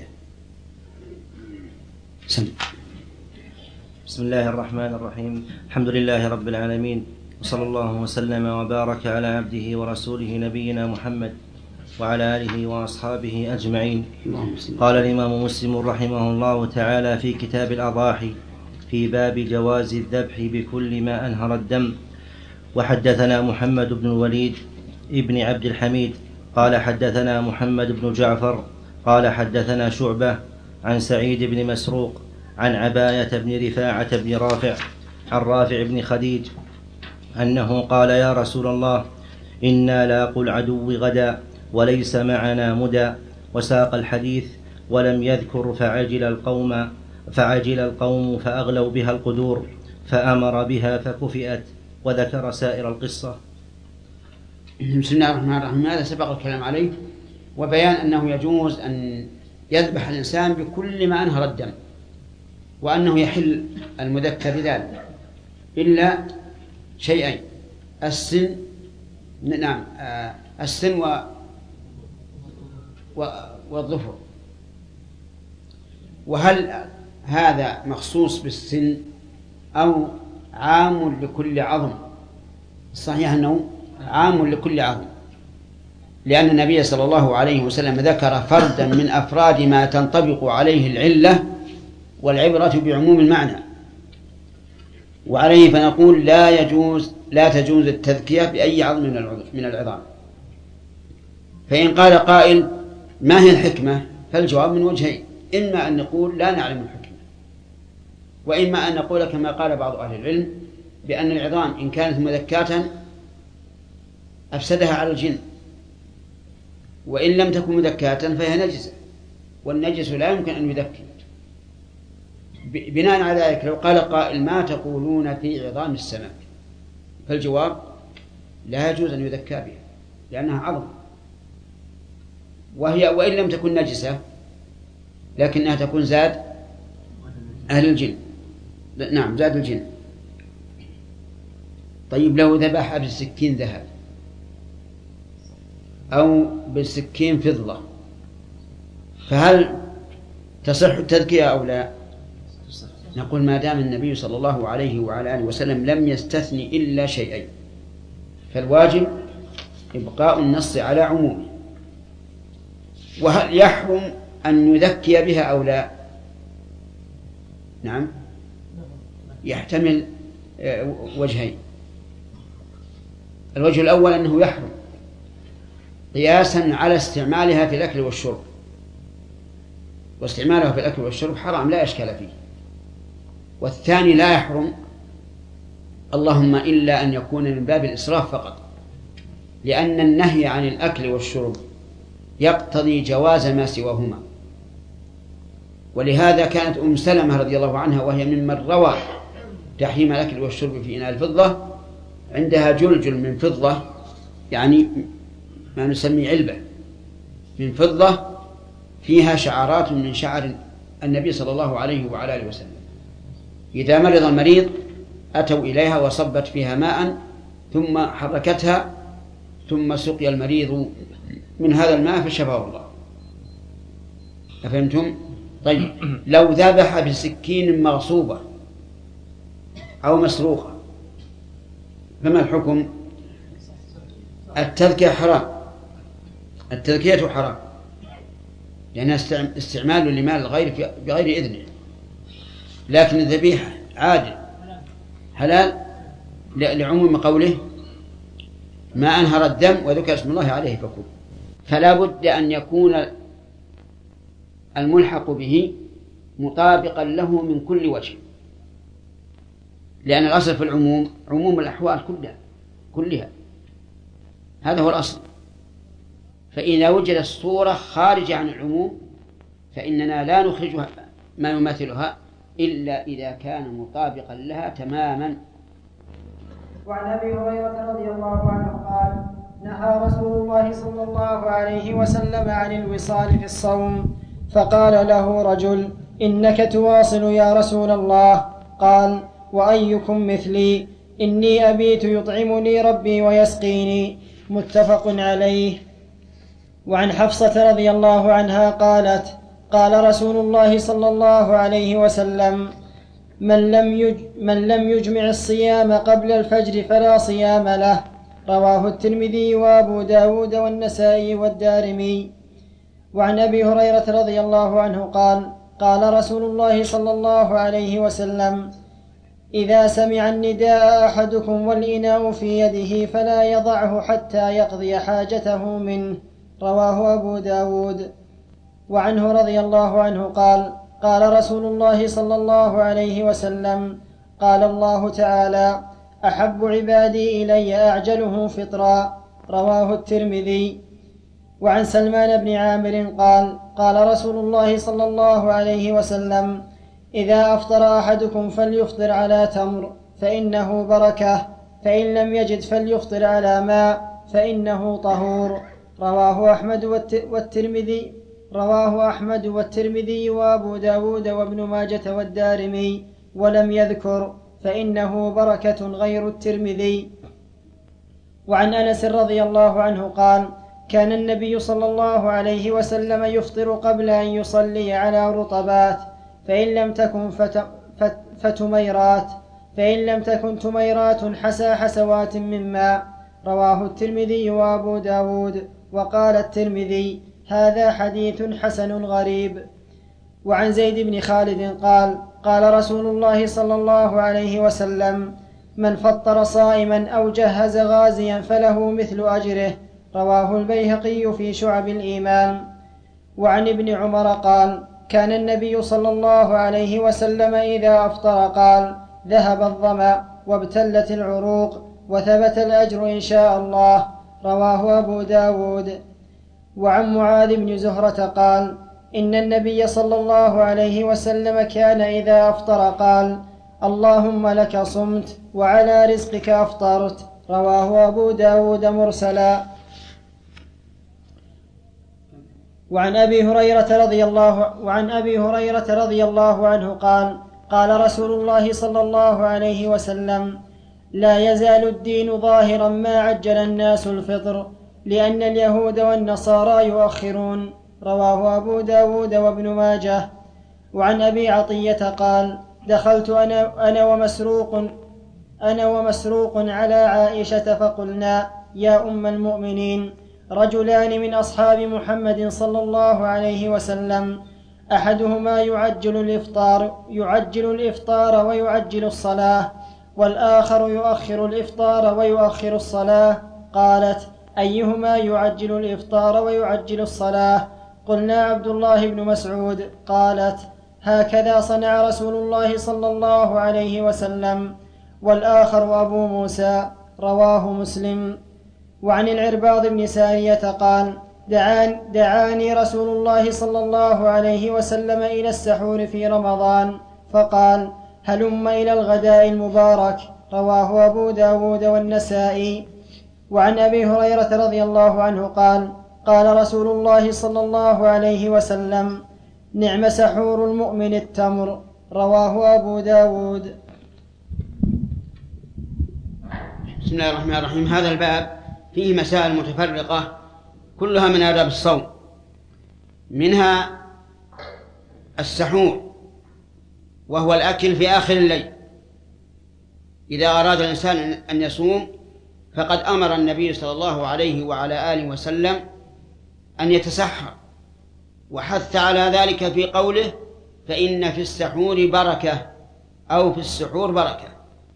سم. بسم الله الرحمن الرحيم. الحمد لله رب العالمين، وصلى الله وسلم وبارك على عبده ورسوله نبينا محمد وعلى آله وأصحابه أجمعين. قال الإمام مسلم رحمه الله تعالى في كتاب الأضاحي في باب جواز الذبح بكل ما أنهر الدم: وحدثنا محمد بن الوليد ابن عبد الحميد قال حدثنا محمد بن جعفر قال حدثنا شعبة عن سعيد بن مسروق عن عباية بن رفاعة بن رافع عن رافع بن خديج أنه قال: يا رسول الله، إنا لاقوا العدو غدا وليس معنا مدى. وساق الحديث ولم يذكر فعجل القوم فعجل القوم فأغلوا بها القدور فأمر بها فكفئت، وذكر سائر القصة. بسم الله الرحمن الرحيم. هذا سبق الكلام عليه، وبيان أنه يجوز أن يذبح الإنسان بكل ما أنهر الدم، وأنه يحل المذكر ذلك إلا شيئين: السن نعم السن و والظفر. وهل هذا مخصوص بالسن أو عام لكل عظم؟ الصحيح أنه عام لكل عظم، لأن النبي صلى الله عليه وسلم ذكر فردا من أفراد ما تنطبق عليه العلة، والعبرة بعموم المعنى. وعليه فنقول لا يجوز لا تجوز التذكية بأي عظم من العظام. فإن قال قائل: ما هي الحكمة؟ فالجواب من وجهين: إما أن نقول لا نعلم الحكمة، وإما أن نقول كما قال بعض أهل العلم بأن العظام إن كانت مذكاة أفسدها على الجن، وإن لم تكن مذكاة فهي نجسة، والنجس لا يمكن أن يذكي. بناء على ذلك لو قال قائل ما تقولون في عظام السمك، فالجواب لا يجوز أن يذكى بها لأنها عظم، وهي وإن لم تكن نجسة لكنها تكون زاد أهل الجن. نعم زاد الجن. طيب لو ذبح بالسكين ذهب أو بالسكين فضة فهل تصح التذكية أو لا؟ نقول ما دام النبي صلى الله عليه وعلى آله وسلم لم يستثني إلا شيئين فالواجب إبقاء النص على عمومه. وهل يحرم أن يذكي بها أو لا؟ نعم يحتمل وجهين. الوجه الأول أنه يحرم قياسا على استعمالها في الأكل والشرب، واستعمالها في الأكل والشرب حرام لا إشكال فيه. والثاني لا يحرم اللهم إلا أن يكون من باب الإسراف فقط، لأن النهي عن الأكل والشرب يقتضي جواز ما سواهما. ولهذا كانت أم سلمة رضي الله عنها وهي ممن روى تحريم الأكل والشرب في إناء الفضة عندها جلجل من فضة، يعني ما نسمي علبة من فضة فيها شعرات من شعر النبي صلى الله عليه وعلى آله وسلم. إذا مرض المريض أتوا إليها وصبت فيها ماء ثم حركتها ثم سقي المريض من هذا الماء فشفاه الله. أفهمتم؟ طيب لو ذبح بسكين مغصوبة أو مسروقة فما الحكم؟ التذكية حرام، التذكية حرام لأنها استعمال لمال الغير بغير إذنه، لكن الذبيحة عادل حلال لعموم قوله ما أنهر الدم وذكر اسم الله عليه فكل. فلا بد أن يكون الملحق به مطابقا له من كل وجه، لأن الأصل في العموم عموم الأحوال كلها كلها هذا هو الأصل. فإذا وجدت الصورة خارجة عن العموم فإننا لا نخرجها ما يماثلها إلا إذا كان مطابقا لها تماما. وعن أبي هريرة رضي الله عنه قال نهى رسول الله صلى الله عليه وسلم عن الوصال في الصوم، فقال له رجل إنك تواصل يا رسول الله؟ قال وأيكم مثلي؟ إني أبيت يطعمني ربي ويسقيني. متفق عليه. وعن حفصة رضي الله عنها قالت قال رسول الله صلى الله عليه وسلم من لم, يج من لم يجمع الصيام قبل الفجر فلا صيام له. رواه الترمذي وأبو داود والنسائي والدارمي. وعن أبي هريرة رضي الله عنه قال قال رسول الله صلى الله عليه وسلم إذا سمع النداء أحدكم والإناء في يده فلا يضعه حتى يقضي حاجته منه. رواه أبو داود. وعنه رضي الله عنه قال قال رسول الله صلى الله عليه وسلم قال الله تعالى أحب عبادي إلي أعجله فطرا. رواه الترمذي. وعن سلمان بن عامر قال قال رسول الله صلى الله عليه وسلم إذا أفطر أحدكم فليفطر على تمر فإنه بركة، فإن لم يجد فليفطر على ماء فإنه طهور. رواه أحمد والترمذي رواه أحمد والترمذي وأبو داود وابن ماجة والدارمي ولم يذكر فإنه بركة غير الترمذي. وعن أنس رضي الله عنه قال كان النبي صلى الله عليه وسلم يفطر قبل أن يصلي على رطبات فإن لم تكن فت... فت... فتميرات فإن لم تكن تميرات حسى حسوات من ماء. رواه الترمذي وأبو داود. وقال الترمذي هذا حديث حسن غريب. وعن زيد بن خالد قال قال رسول الله صلى الله عليه وسلم من فطر صائما أو جهز غازيا فله مثل أجره. رواه البيهقي في شعب الإيمان. وعن ابن عمر قال كان النبي صلى الله عليه وسلم إذا أفطر قال ذهب الظمأ وابتلت العروق وثبت الأجر إن شاء الله. رواه أبو داود. وعن معاذ بن زهرة قال إن النبي صلى الله عليه وسلم كان إذا أفطر قال: اللهم لك صمت وعلى رزقك أفطرت. رواه أبو داود مرسلا. وعن أبي هريرة رضي الله وعن أبي هريرة رضي الله عنه قال: قال رسول الله صلى الله عليه وسلم: لا يزال الدين ظاهرا ما عجل الناس الفطر، لأن اليهود والنصارى يؤخرون. رواه أبو داود وابن ماجه. وعن أبي عطية قال: دخلت أنا, أنا ومسروق أنا ومسروق على عائشة فقلنا: يا أم المؤمنين، رجلان من أصحاب محمد صلى الله عليه وسلم، أحدهما يعجل الإفطار يعجل الإفطار ويعجل الصلاة، والآخر يؤخر الإفطار ويؤخر الصلاة. قالت: أيهما يعجل الإفطار ويعجل الصلاة؟ قلنا: عبد الله بن مسعود. قالت: هكذا صنع رسول الله صلى الله عليه وسلم. والآخر أبو موسى. رواه مسلم. وعن العرباض بن سارية قال: دعان دعاني رسول الله صلى الله عليه وسلم إلى السحور في رمضان، فقال: هلم إلى الغداء المبارك. رواه أبو داود والنسائي. وعن أبي هريرة رضي الله عنه قال: قال رسول الله صلى الله عليه وسلم: نعم سحور المؤمن التمر. رواه أبو داود. بسم الله الرحمن الرحيم. هذا الباب فيه مسائل متفرقة كلها من آداب الصوم، منها السحور وهو الأكل في آخر الليل. إذا أراد الإنسان أن يصوم فقد أمر النبي صلى الله عليه وعلى آله وسلم أن يتسحر، وحث على ذلك في قوله: فإن في السحور بركة، أو في السحور بركة.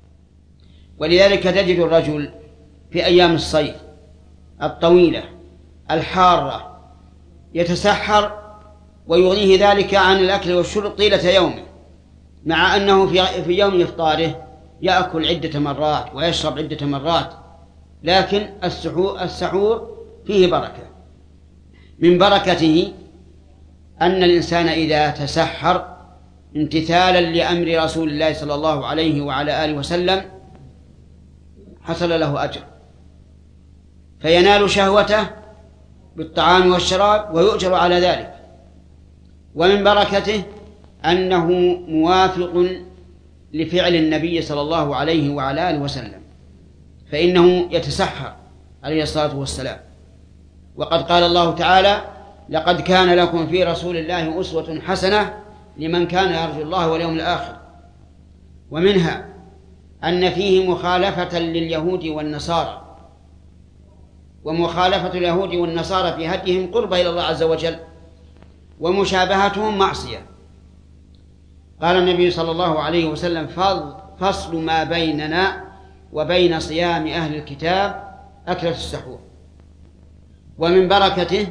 ولذلك تجد الرجل في أيام الصيف الطويلة الحارة يتسحر ويغنيه ذلك عن الأكل والشرب طيلة يومه، مع أنه في يوم إفطاره يأكل عدة مرات ويشرب عدة مرات، لكن السحور فيه بركة. من بركته أن الإنسان إذا تسحر امتثالا لأمر رسول الله صلى الله عليه وعلى آله وسلم حصل له أجر، فينال شهوته بالطعام والشراب ويؤجر على ذلك. ومن بركته أنه موافق لفعل النبي صلى الله عليه وعلى آله وسلم، فإنه يتسحر عليه الصلاة والسلام. وقد قال الله تعالى: لقد كان لكم في رسول الله أسوة حسنة لمن كان يرجو الله واليوم الآخر. ومنها أن فيه مخالفة لليهود والنصارى، ومخالفة اليهود والنصارى في هديهم قرب إلى الله عز وجل، ومشابهتهم معصية. قال النبي صلى الله عليه وسلم: فصل ما بيننا وبين صيام أهل الكتاب أكلة السحور. ومن بركته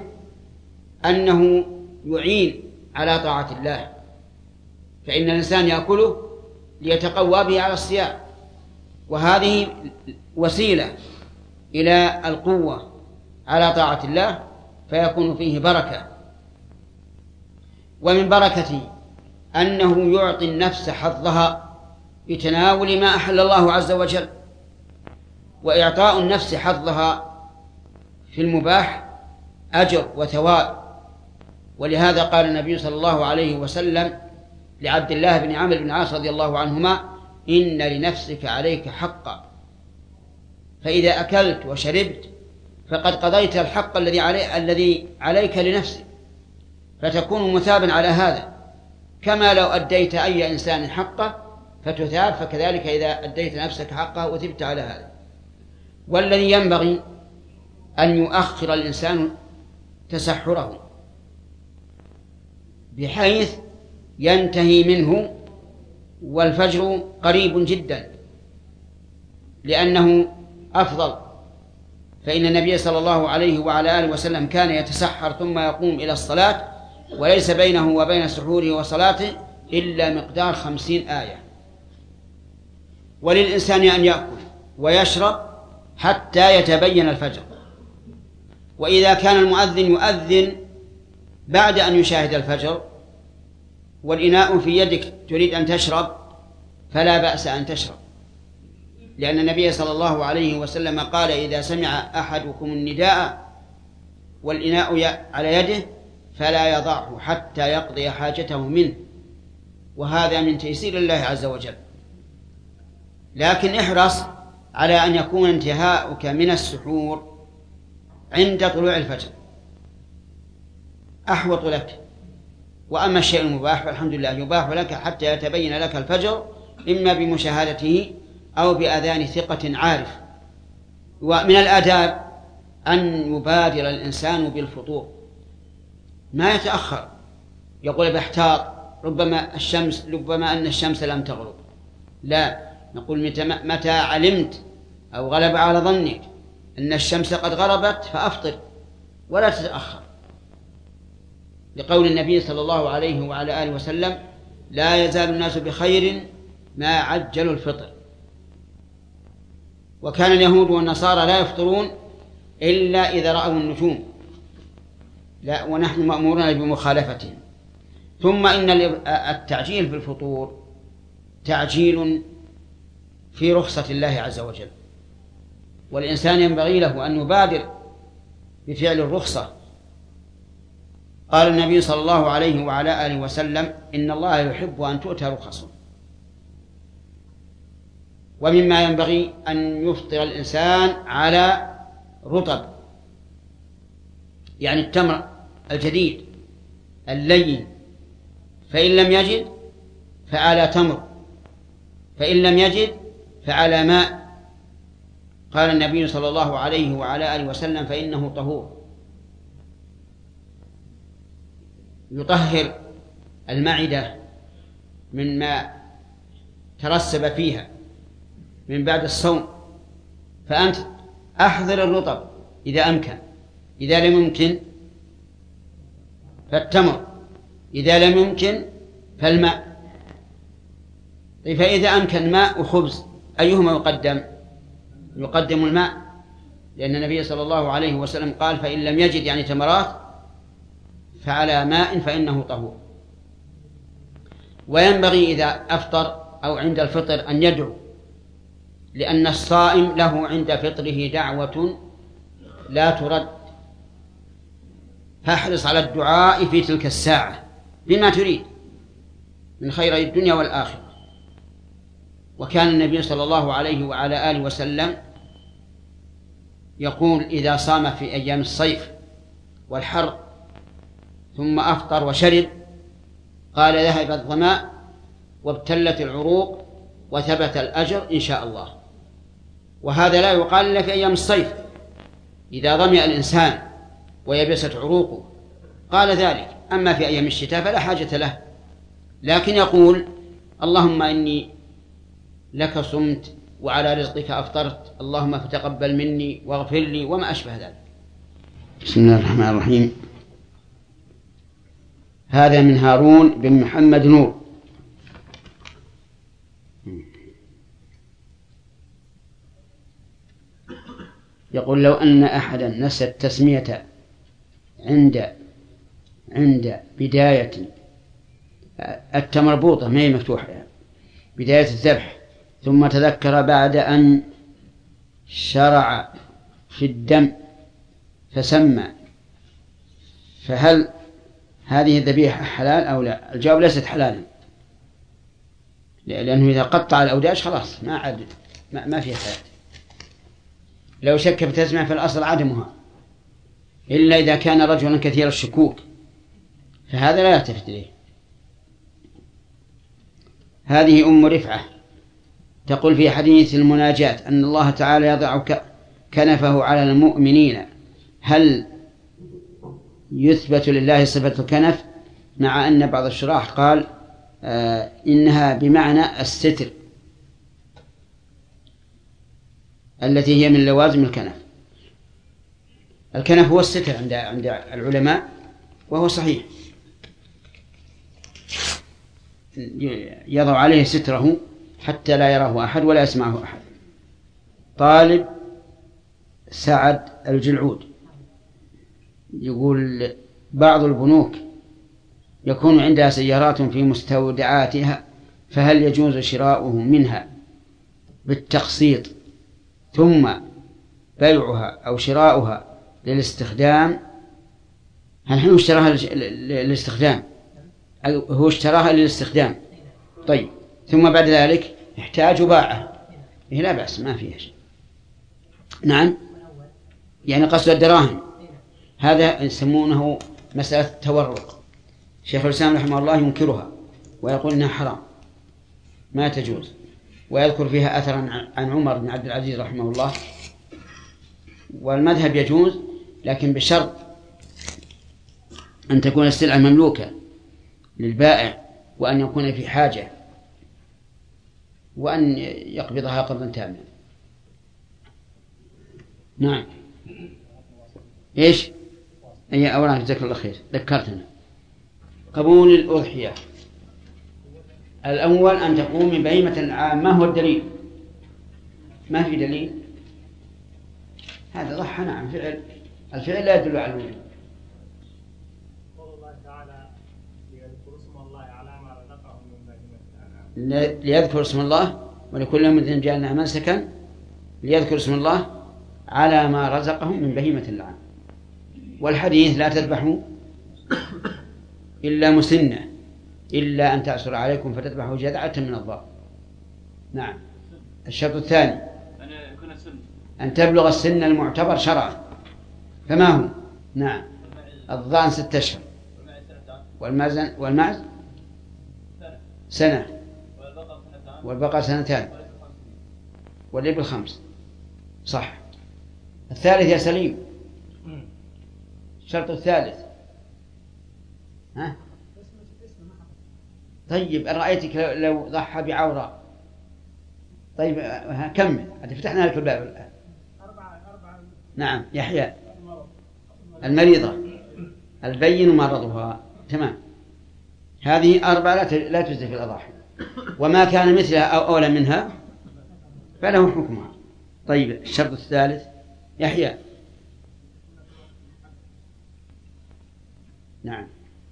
أنه يعين على طاعة الله، فإن الإنسان يأكله ليتقوى به على الصيام، وهذه وسيلة إلى القوة على طاعة الله، فيكون فيه بركة. ومن بركته أنه يعطي النفس حظها بتناول ما أحل الله عز وجل، وإعطاء النفس حظها في المباح أجر وثواب. ولهذا قال النبي صلى الله عليه وسلم لعبد الله بن عمرو بن العاص رضي الله عنهما: إن لنفسك عليك حقا، فإذا أكلت وشربت فقد قضيت الحق الذي علي الذي عليك لنفسك، فتكون مثابا على هذا، كما لو أديت أي إنسان حقه فتثاب، فكذلك إذا أديت نفسك حقه وثبت على هذا. والذي ينبغي أن يؤخر الإنسان تسحره بحيث ينتهي منه والفجر قريب جدا، لأنه أفضل. فإن النبي صلى الله عليه وعلى آله وسلم كان يتسحر ثم يقوم إلى الصلاة، وليس بينه وبين سحوره وصلاته إلا مقدار خمسين آية. وللإنسان أن يأكل ويشرب حتى يتبين الفجر. وإذا كان المؤذن يؤذن بعد أن يشاهد الفجر والإناء في يدك تريد أن تشرب فلا بأس أن تشرب، لأن النبي صلى الله عليه وسلم قال إذا سمع أحدكم النداء والإناء على يده فلا يضعه حتى يقضي حاجته منه، وهذا من تيسير الله عز وجل. لكن احرص على أن يكون انتهاؤك من السحور عند طلوع الفجر أحوط لك. وأما الشيء المباح فالحمد لله يباح لك حتى يتبين لك الفجر إما بمشاهدته أو بأذان ثقة عارف. ومن الآداب أن يبادر الإنسان بالفطور، ما يتأخر يقول بحتاط ربما الشمس ربما أن الشمس لم تغرب، لا، نقول متى علمت أو غلب على ظنك أن الشمس قد غربت فأفطر ولا تتأخر، لقول النبي صلى الله عليه وعلى آله وسلم لا يزال الناس بخير ما عجلوا الفطر. وكان اليهود والنصارى لا يفطرون إلا إذا رأوا النجوم، لا ونحن مأمورون بمخالفتهم. ثم إن التعجيل في الفطور تعجيل في رخصة الله عز وجل، والإنسان ينبغي له أن يبادر بفعل الرخصة. قال النبي صلى الله عليه وعلى آله وسلم إن الله يحب أن تؤتى رخصه. ومما ينبغي أن يفطر الإنسان على رطب، يعني التمر الجديد اللين، فإن لم يجد فعلى تمر، فإن لم يجد فعلى ماء. قال النبي صلى الله عليه وعلى آله وسلم فإنه طهور، يطهر المعدة مما ترسب فيها من بعد الصوم. فأنت أحضر الرطب إذا أمكن، إذا لم يمكن فالتمر، إذا لم يمكن فالماء. فإذا أمكن ماء وخبز أيهما يقدم؟ يقدم الماء، لأن النبي صلى الله عليه وسلم قال فإن لم يجد يعني تمرات فعلى ماء فإنه طهور. وينبغي إذا أفطر أو عند الفطر أن يدعو، لأن الصائم له عند فطره دعوة لا ترد، فاحرص على الدعاء في تلك الساعة بما تريد من خير الدنيا والآخرة. وكان النبي صلى الله عليه وعلى آله وسلم يقول إذا صام في أيام الصيف والحر ثم أفطر وشرب قال ذهب الظماء وابتلت العروق وثبت الأجر إن شاء الله. وهذا لا يقال إلا في أيام الصيف، إذا ظمئ الإنسان ويبست عروقه قال ذلك، أما في أيام الشتاء فلا حاجة له. لكن يقول اللهم إني لك صمت وعلى رزقك أفطرت، اللهم فتقبل مني واغفر لي وما أشبه ذلك. بسم الله الرحمن الرحيم. هذا من هارون بن محمد نور. يقول لو أن أحدا نسى التسمية عند عند بداية التمربوطة ما هي مفتوحة يعني بداية الذبح، ثم تذكر بعد أن شرع في الدم فسمى، فهل هذه الذبيحة حلال أو لا؟ الجواب ليست حلالا، لأنه إذا قطع الأوداج خلاص ما عاد ما, ما فيها حياة. لو شك بتسمع في الأصل عدمها، إلا إذا كان رجلا كثير الشكوك فهذا لا يلتفت إليه. هذه أم رفعة تقول في حديث المناجاة أن الله تعالى يضع كنفه على المؤمنين، هل يثبت لله صفة الكنف؟ مع أن بعض الشراح قال آه إنها بمعنى الستر التي هي من لوازم الكنف. الكنف هو الستر عند عند العلماء، وهو صحيح، يضع عليه ستره حتى لا يراه أحد ولا يسمعه أحد. طالب سعد الجلعود يقول بعض البنوك يكون عندها سيارات في مستودعاتها، فهل يجوز شراؤه منها بالتقسيط ثم بيعها أو شراؤها للاستخدام؟ هل هو اشتراها للاستخدام أو هو اشتراها للاستخدام طيب ثم بعد ذلك احتاج وباعها، إيه لا بأس ما فيها شيء. نعم، يعني قصد الدراهم، هذا يسمونه مسألة التورق. شيخ الإسلام رحمه الله ينكرها ويقول إنها حرام ما تجوز، ويذكر فيها أثرا عن عمر بن عبد العزيز رحمه الله. والمذهب يجوز لكن بشرط أن تكون السلعة مملوكة للبائع، وأن يكون في حاجة، وأن يقبضها قبضا تاما. نعم. إيش؟ أي أولا جزاك الله خير ذكرتنا. قبول الأضحية الأول أن تقوم من بهيمة عامة. ما هو الدليل؟ ما في دليل. هذا ضحى نعم فعل، الفعل لا يدل على الوجود. قول الله تعالى ليذكر اسم الله على ما رزقهم من بهيمة الأنعام. ليذكر اسم الله ولكل أمة جعلنا منسكا ليذكر اسم الله على ما رزقهم من بهيمة الأنعام. والحديث لا تذبحوا إلا مسنة إلا أن تعسر عليكم فتذبحوا جذعة من الضأن. نعم. الشرط الثاني أن تبلغ السن المعتبر شرعا. فما هو؟ نعم. الضأن ستة أشهر، والمعز والمعز سنة، والبقر سنتان، والإبل خمس. صح. الثالث يا سليم، الشرط الثالث ها؟ طيب رأيتك لو ضحى بعورة. طيب كمل، فتحنا لك الباب الآن. نعم. يحيى المريضة البين مرضها. تمام. هذه أربعة لا تجزي في الأضاحي، وما كان مثلها أو أولى منها فله حكمها. طيب الشرط الثالث يحيى. نعم.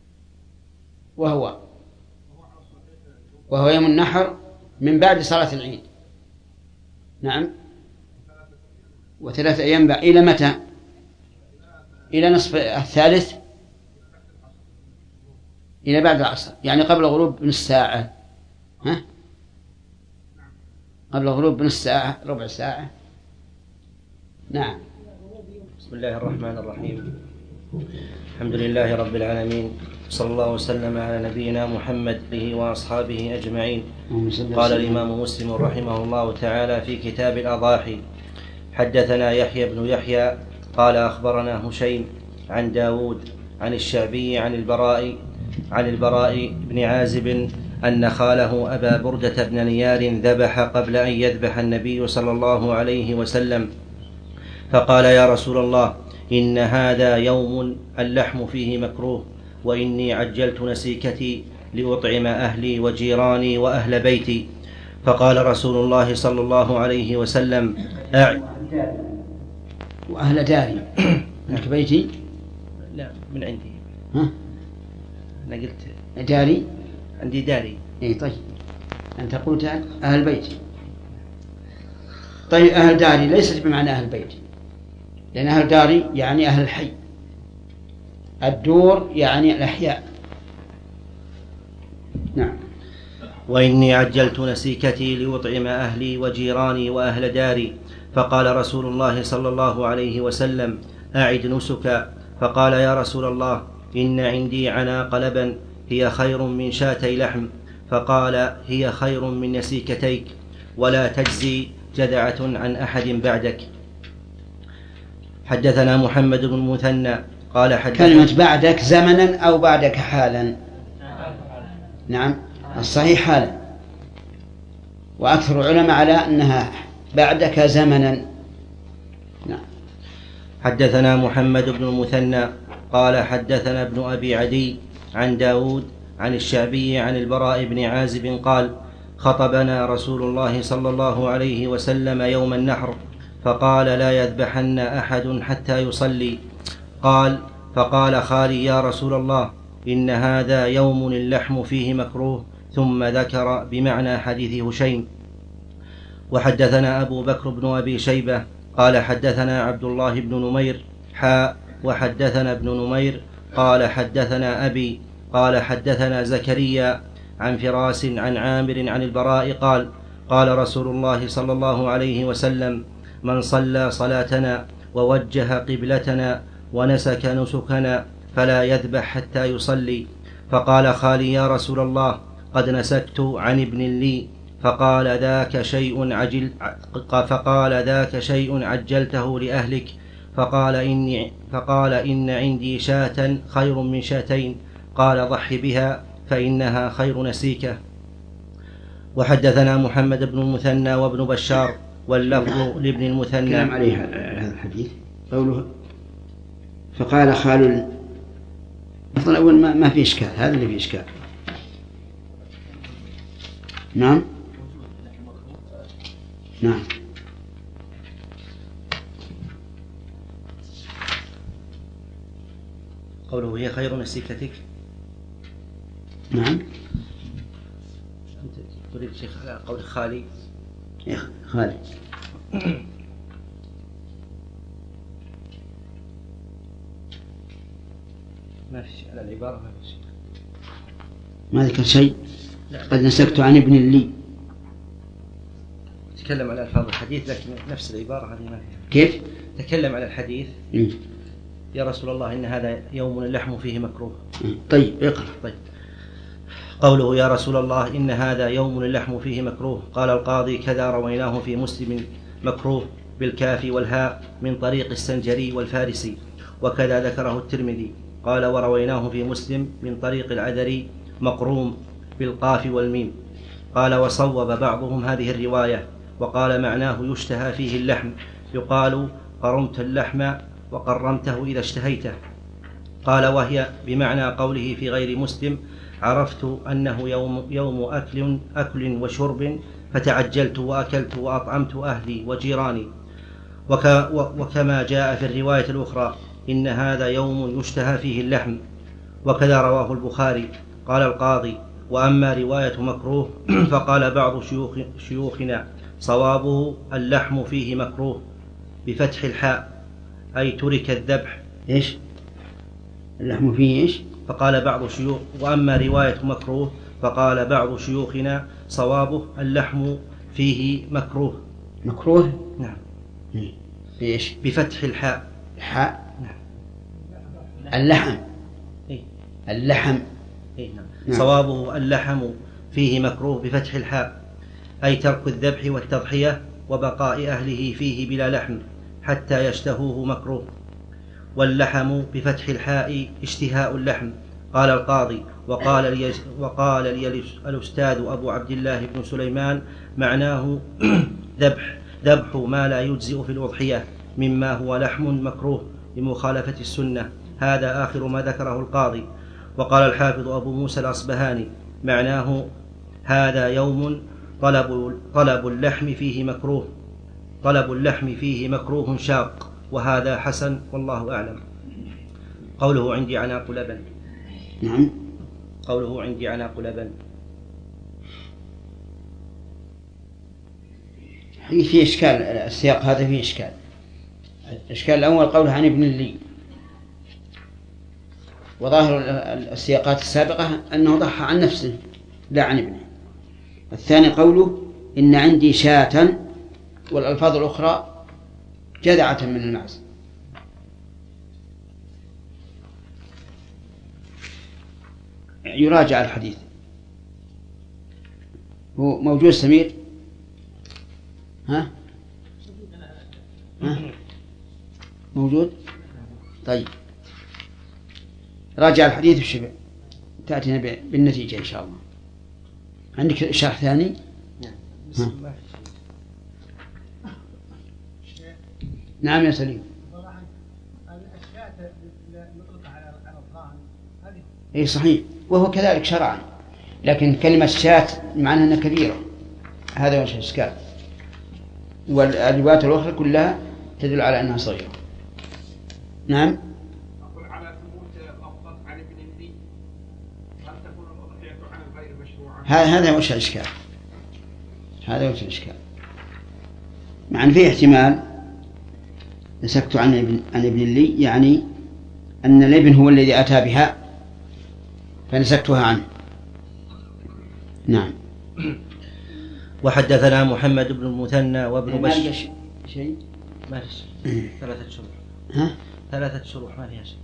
وهو وهو يوم النحر من بعد صلاة العيد. نعم. وثلاثة أيام بعد. إلى متى؟ إلى نصف الثالث، إلى بعد العصر، يعني قبل غروب نصف ساعة. ها؟ قبل غروب نصف ساعة، ربع ساعة. نعم. بسم الله الرحمن الرحيم. الحمد لله رب العالمين، صلى الله وسلم على نبينا محمد به وأصحابه أجمعين. قال الإمام مسلم رحمه الله تعالى في كتاب الأضاحي: حدثنا يحيى بن يحيى قال أخبرنا هشيم عن داود عن الشعبي عن البراء عن البراء بن عازب أن خاله أبا بردة بن نيار ذبح قبل أن يذبح النبي صلى الله عليه وسلم، فقال: يا رسول الله، إن هذا يوم اللحم فيه مكروه، وإني عجلت نسيكتي لأطعم أهلي وجيراني وأهل بيتي. فقال رسول الله صلى الله عليه وسلم: أع... وأهل داري. لك بيتي؟ لا، من عندي. ها؟ أنا قلت داري؟ عندي داري. إيه طيب، أنت قلت أهل بيتي. طيب أهل داري ليست بمعنى أهل بيتي، لأن أهل داري يعني أهل الحي، الدور يعني الأحياء. نعم. وإني عجلت نسيكتي لأطعم أهلي وجيراني وأهل داري. فقال رسول الله صلى الله عليه وسلم: أعد نسك. فقال: يا رسول الله، إن عندي عناق لبن هي خير من شاتي لحم. فقال: هي خير من نسيكتيك، ولا تجزي جذعة عن أحد بعدك. حدثنا محمد بن مثنى قال حدثنا. كلمة بعدك زمنا أو بعدك حالا؟ نعم، الصحيح حالا، وأكثر العلماء على أنها بعدك زمنا. نعم. حدثنا محمد بن المثنى قال حدثنا ابن أبي عدي عن داود عن الشعبي عن البراء بن عازب قال: خطبنا رسول الله صلى الله عليه وسلم يوم النحر، فقال: لا يذبحن أحد حتى يصلي. قال: فقال خالي يا رسول الله إن هذا يوم اللحم فيه مكروه، ثم ذكر بمعنى حديث هشيم. وحدثنا أبو بكر بن أبي شيبة قال حدثنا عبد الله بن نمير حاء وحدثنا ابن نمير قال حدثنا أبي قال حدثنا زكريا عن فراس عن عامر عن البراء قال قال رسول الله صلى الله عليه وسلم من صلى صلاتنا ووجه قبلتنا ونسك نسكنا فلا يذبح حتى يصلي. فقال خالي يا رسول الله قد نسكت عن ابن لي، فقال ذاك شيء عجل فقال ذاك شيء عجلته لأهلك. فقال إني فقال إن عندي شاة خير من شاتين، قال ضح بها فإنها خير نسيكة. وحدثنا محمد بن المثنى وابن بشار واللفظ لابن المثنى. كلام عليه هذا الحديث قوله فقال خال أصلا أول ما, ما في إشكال، هذا اللي في إشكال. نعم نعم قوله هي خير نسيكتك. نعم تريد شيخ على قول خالي يا خالي ما في شيء على العبارة، ما في شيء ما ذكر شيء. قد نسكت عن ابن لي، تكلم على ألفاظ الحديث لكن نفس العبارة هذه ما فيها. كيف؟ تكلم على الحديث م. يا رسول الله إن هذا يوم اللحم فيه مكروه. طيب اقرأ. طيب قوله يا رسول الله إن هذا يوم اللحم فيه مكروه. قال القاضي كذا رويناه في مسلم مكروه بالكاف والهاء من طريق السنجري والفارسي، وكذا ذكره الترمذي. قال ورويناه في مسلم من طريق العذري مقروم بالقاف والميم. قال وصوب بعضهم هذه الرواية وقال معناه يشتهى فيه اللحم، يقال قرمت اللحم وقرمته إذا اشتهيته. قال وهي بمعنى قوله في غير مسلم عرفت أنه يوم, يوم أكل, أكل وشرب فتعجلت وأكلت وأطعمت أهلي وجيراني. وك وكما جاء في الرواية الأخرى إن هذا يوم يشتهى فيه اللحم، وكذا رواه البخاري. قال القاضي وأما رواية مكروه فقال بعض شيوخ شيوخنا صوابه اللحم فيه مكروه بفتح الحاء أي ترك الذبح. إيش اللحم فيه إيش؟ فقال بعض شيوخ وأما رواية مكروه فقال بعض شيوخنا صوابه اللحم فيه مكروه. مكروه؟ نعم. إيش؟ بفتح الحاء. الحاء؟ نعم. اللحم. إيه؟ اللحم. إيه نعم. نعم. صوابه اللحم فيه مكروه بفتح الحاء أي ترك الذبح والتضحية وبقاء أهله فيه بلا لحم حتى يشتهوه مكروه. واللحم بفتح الحاء اشتهاء اللحم. قال القاضي وقال لي, وقال لي الأستاذ أبو عبد الله بن سليمان معناه ذبح ذبح ما لا يجزئ في الأضحية مما هو لحم مكروه لمخالفة السنة. هذا آخر ما ذكره القاضي. وقال الحافظ أبو موسى الأصبهاني معناه هذا يوم طلب, طلب اللحم فيه مكروه طلب اللحم فيه مكروه شاق، وهذا حسن والله أعلم. قوله عندي عناق لبن. نعم. قوله عندي عناق لبن في إشكال، السياق هذا فيه إشكال. الإشكال الأول قوله عن ابن لي، وظاهر السياقات السابقة أنه ضحى عن نفسه لا عن ابنه. الثاني قوله إن عندي شاة، والألفاظ الأخرى جذعة من المعز. يراجع الحديث. هو موجود سمير؟ ها؟ ها؟ موجود؟ طيب راجع الحديث وشبع تأتينا بالنتيجة إن شاء الله. عندك شرح ثاني؟ نعم يا سليم. اي صحيح، وهو كذلك شرعا، لكن كلمة شاة معناها أنها كبيرة، هذا هو الإشكال. والروايات الأخرى كلها تدل على أنها صغيرة. نعم. أقول على هذا هذا وش الإشكال؟ هذا وش الإشكال؟ مع أن فيه احتمال نسكت عن ابن عن ابن لي، يعني أن الابن هو الذي أتى بها فنسكتها عنه. نعم. وحدثنا محمد بن المثنى وابن بشر. شيء ما في شيء. ثلاثة شروح. ها؟ ثلاثة شروح ما فيها شيء.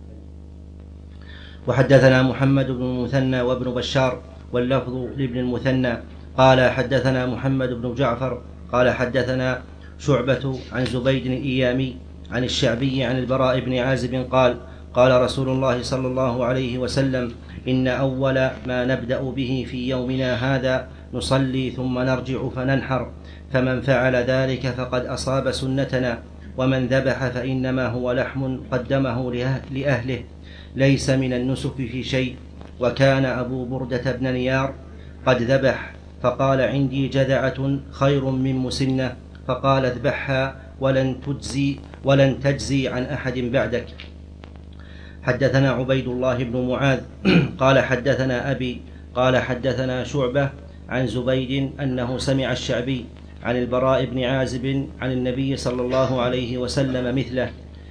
وحدثنا محمد بن المثنى وابن بشار واللفظ لابن المثنى قال حدثنا محمد بن جعفر قال حدثنا شعبة عن زبيد الإيامي عن الشعبي عن البراء بن عازب قال قال رسول الله صلى الله عليه وسلم إن أول ما نبدأ به في يومنا هذا نصلي ثم نرجع فننحر، فمن فعل ذلك فقد أصاب سنتنا، ومن ذبح فإنما هو لحم قدمه لأهله ليس من النسك في شيء. وكان أبو بردة بن نيار قد ذبح فقال عندي جذعة خير من مسنة، فقال اذبحها ولن تجزي ولن تجزي عن أحد بعدك. حدثنا عبيد الله بن معاذ قال حدثنا أبي قال حدثنا شعبة عن زبيد أنه سمع الشعبي عن البراء بن عازب عن النبي صلى الله عليه وسلم مثله.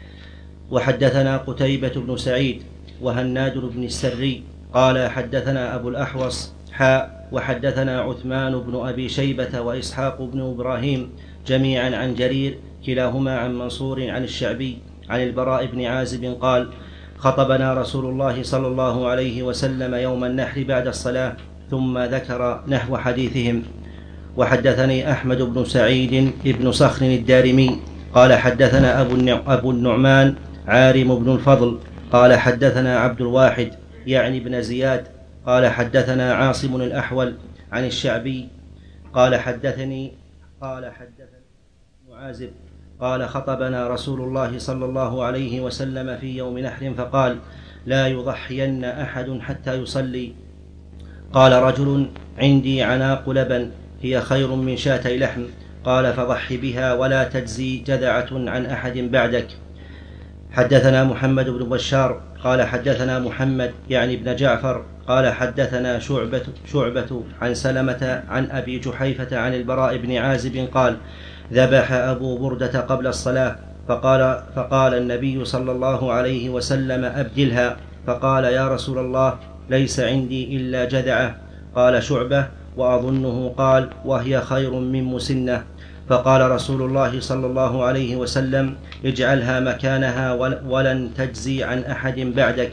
وحدثنا قتيبة بن سعيد وهناد بن السري قال حدثنا أبو الأحوص حاء وحدثنا عثمان بن أبي شيبة وإسحاق بن إبراهيم جميعا عن جرير كلاهما عن منصور عن الشعبي عن البراء بن عازب قال خطبنا رسول الله صلى الله عليه وسلم يوم النحر بعد الصلاة، ثم ذكر نحو حديثهم. وحدثني أحمد بن سعيد بن صخر الدارمي قال حدثنا أبو النعمان عارم بن الفضل قال حدثنا عبد الواحد يعني بن زياد قال حدثنا عاصم الأحول عن الشعبي قال حدثني قال حدثني معازب قال خطبنا رسول الله صلى الله عليه وسلم في يوم نحر فقال لا يضحين أحد حتى يصلي. قال رجل عندي عناق لبن هي خير من شاتي لحم، قال فضح بها ولا تجزي جذعة عن أحد بعدك. حدثنا محمد بن بشار قال حدثنا محمد يعني ابن جعفر قال حدثنا شعبة, شعبة عن سلمة عن أبي جحيفة عن البراء بن عازب قال ذبح أبو بردة قبل الصلاة فقال, فقال النبي صلى الله عليه وسلم أبدلها، فقال يا رسول الله ليس عندي إلا جذعة. قال شعبة وأظنه قال وهي خير من مسنة، فقال رسول الله صلى الله عليه وسلم اجعلها مكانها ولن تجزي عن أحد بعدك.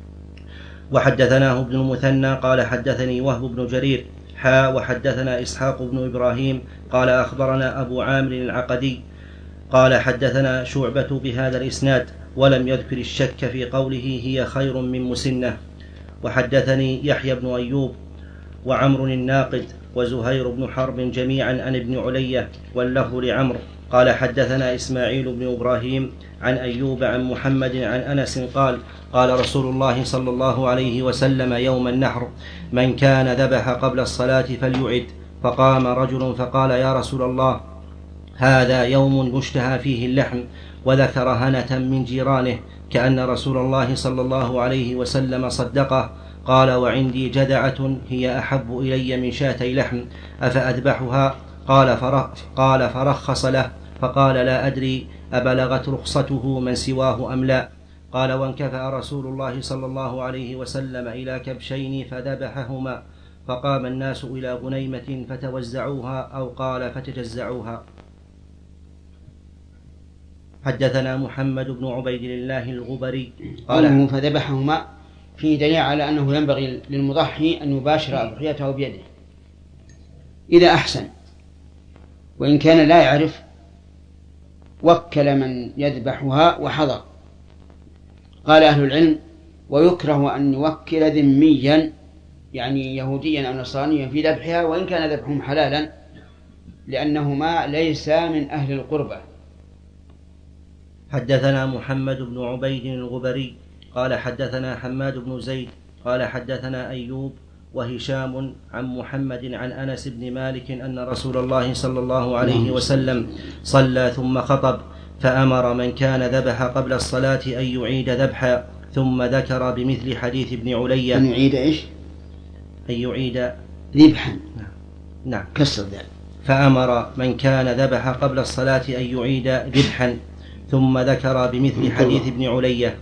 وحدثناه ابن المثنى قال حدثني وهب بن جرير حا وحدثنا إسحاق بن إبراهيم قال أخبرنا أبو عامر العقدي قال حدثنا شعبة بهذا الإسناد ولم يذكر الشك في قوله هي خير من مسنة. وحدثني يحيى بن أيوب وعمر الناقد وزهير بن حرب جميعا عن ابن علية واللفظ لعمر قال حدثنا إسماعيل بن إبراهيم عن أيوب عن محمد عن أنس قال قال رسول الله صلى الله عليه وسلم يوم النحر من كان ذبح قبل الصلاة فليعد. فقام رجل فقال يا رسول الله هذا يوم يشتهى فيه اللحم، وذكر هنة من جيرانه كأن رسول الله صلى الله عليه وسلم صدقه. قال وعندي جذعة هي أحب إلي من شاتي لحم أفأذبحها؟ قال, فرخ قال فرخص له فقال لا أدري أبلغت رخصته من سواه أم لا. قال وانكفأ رسول الله صلى الله عليه وسلم إلى كبشين فذبحهما، فقام الناس إلى غنيمة فتوزعوها أو قال فتجزعوها. حدثنا محمد بن عبيد الله الغبري قال فذبحهما فيه دليل على أنه ينبغي للمضحي أن يباشر أضحيته بيده إذا أحسن، وإن كان لا يعرف وكل من يذبحها وحضر. قال أهل العلم ويكره أن يوكل ذميا يعني يهوديا أو نصرانيا في ذبحها وإن كان ذبحهم حلالا، لأنهما ليس من أهل القربة. حدثنا محمد بن عبيد الغبري قال حدثنا حماد بن زيد قال حدثنا أيوب وهشام عن محمد عن أنس بن مالك أن رسول الله صلى الله عليه وسلم صلى ثم خطب فأمر من كان ذبح قبل الصلاة أن يعيد ذبحا، ثم ذكر بمثل حديث ابن علية أن يعيد إيش؟ أن يعيد ذبحا. نعم كسر ذلك. فأمر من كان ذبح قبل الصلاة أن يعيد ذبحا، ثم ذكر بمثل حديث ابن علية.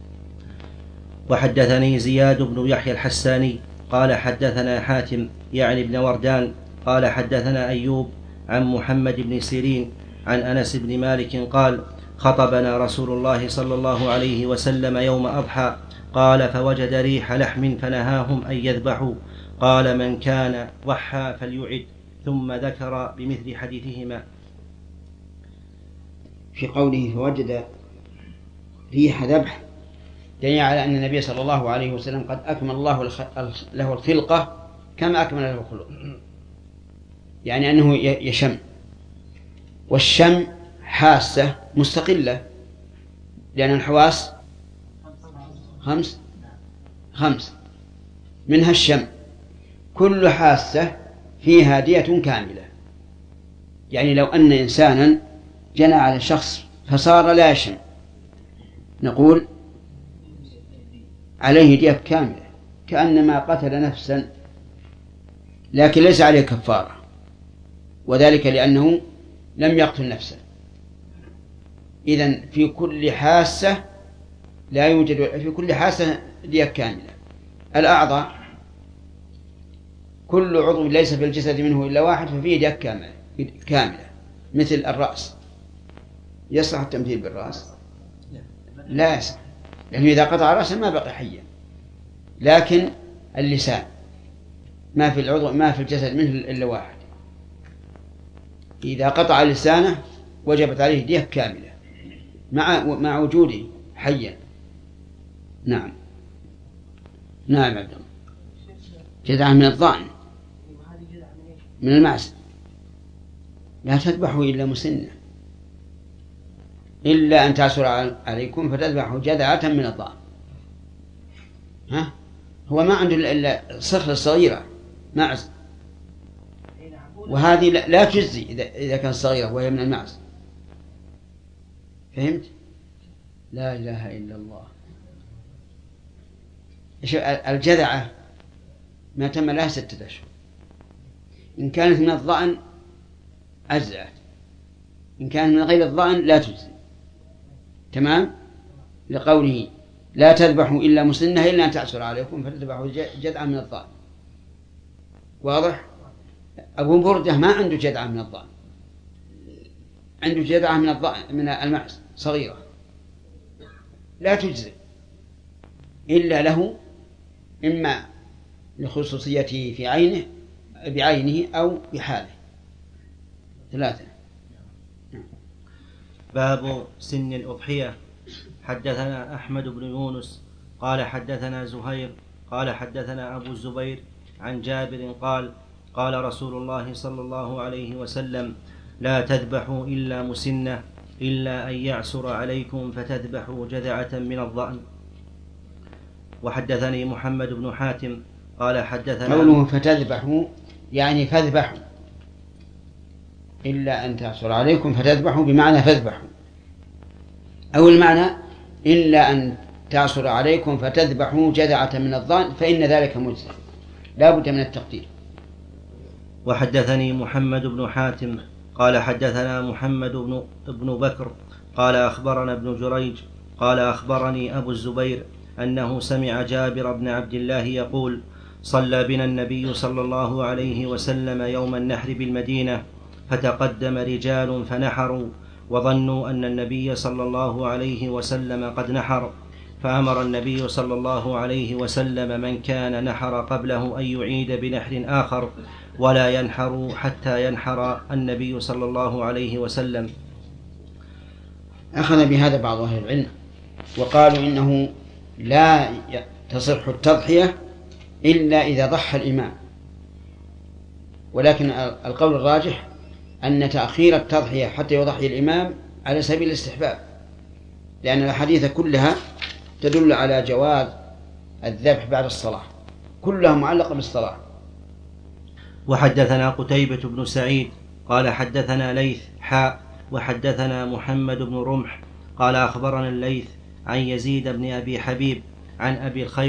وحدثني زياد بن يحيى الحساني قال حدثنا حاتم يعني ابن وردان قال حدثنا أيوب عن محمد بن سيرين عن أنس بن مالك قال خطبنا رسول الله صلى الله عليه وسلم يوم أضحى قال فوجد ريح لحم فنهاهم أن يذبحوا، قال من كان ضحى فليعد، ثم ذكر بمثل حديثهما. في قوله فوجد ريح ذبح دليل على أن النبي صلى الله عليه وسلم قد أكمل الله له الخلقة كما أكمل له الخلق، يعني أنه يشم، والشم حاسة مستقلة لأن الحواس خمس خمس منها الشم، كل حاسة فيها دية كاملة. يعني لو أن إنسانا جنى على شخص فصار لا يشم نقول عليه دية كاملة كأنما قتل نفسا، لكن ليس عليه كفارة، وذلك لأنه لم يقتل نفسه. إذن في كل حاسة لا يوجد في كل حاسة دية كاملة. الأعضاء كل عضو ليس في الجسد منه إلا واحد ففيه دية كاملة كاملة مثل الرأس. يصح التمثيل بالرأس؟ لا يصح، لأنه إذا قطع رأسه ما بقي حيا. لكن اللسان ما في العضو ما في الجسد منه إلا واحد، إذا قطع لسانه وجبت عليه دية كاملة مع مع وجوده حيا. نعم نعم عبد الله. جذعة من الضأن من المعز لا تذبحوا إلا مسنة إلا أن تعسر عليكم فتذبحوا جذعة من الضأن. ها هو ما عنده إلا صخرة صغيرة معز، وهذه لا تجزي إذا كانت صغيرة وهي من المعز. فهمت؟ لا إله إلا الله. الجذعة ما تم لها ستة أشهر، إن كانت من الضأن أجزأت، إن كانت من غير الضأن لا تجزي. تمام؟ لقوله لا تذبحوا إلا مسنة إلا أن تعسر عليكم فتذبحوا جذعة من الضأن. واضح؟ أبو بردة ما عنده جذعة من الضأن، عنده جذعة من الضأن من المعز صغيرة لا تجزي إلا له، إما لخصوصيته في عينه بعينه أو بحاله. ثلاثة. باب سن الأضحية. حدثنا أحمد بن يونس قال حدثنا زهير قال حدثنا أبو الزبير عن جابر قال قال رسول الله صلى الله عليه وسلم لا تذبحوا إلا مسنة إلا أن يعسر عليكم فتذبحوا جذعة من الضأن. وحدثني محمد بن حاتم قال حدثنا قوله فتذبحوا يعني فاذبحوا، إلا أن تعسر عليكم فتذبحوا بمعنى فاذبحوا، أو المعنى إلا أن تعسر عليكم فتذبحوا جذعة من الضأن فإن ذلك مجزي، لا بد من التقدير. وحدثني محمد بن حاتم قال حدثنا محمد بن, بن بكر قال أخبرنا ابن جريج قال أخبرني أبو الزبير أنه سمع جابر بن عبد الله يقول صلى بنا النبي صلى الله عليه وسلم يوم النحر بالمدينة فتقدم رجال فنحروا وظنوا أن النبي صلى الله عليه وسلم قد نحر، فأمر النبي صلى الله عليه وسلم من كان نحر قبله أن يعيد بنحر آخر ولا ينحر حتى ينحر النبي صلى الله عليه وسلم. أخذ بهذا بعض أهل العلم وقالوا إنه لا تصح التضحية إلا إذا ضحى الإمام، ولكن القول الراجح أن تأخير التضحية حتى يضحي الإمام على سبيل الاستحباب، لأن الحديث كلها تدل على جواز الذبح بعد الصلاة، كلها معلقة بالصلاة. وحدثنا قتيبة بن سعيد قال حدثنا ليث حاء وحدثنا محمد بن رمح قال أخبرنا الليث عن يزيد بن أبي حبيب عن أبي الخير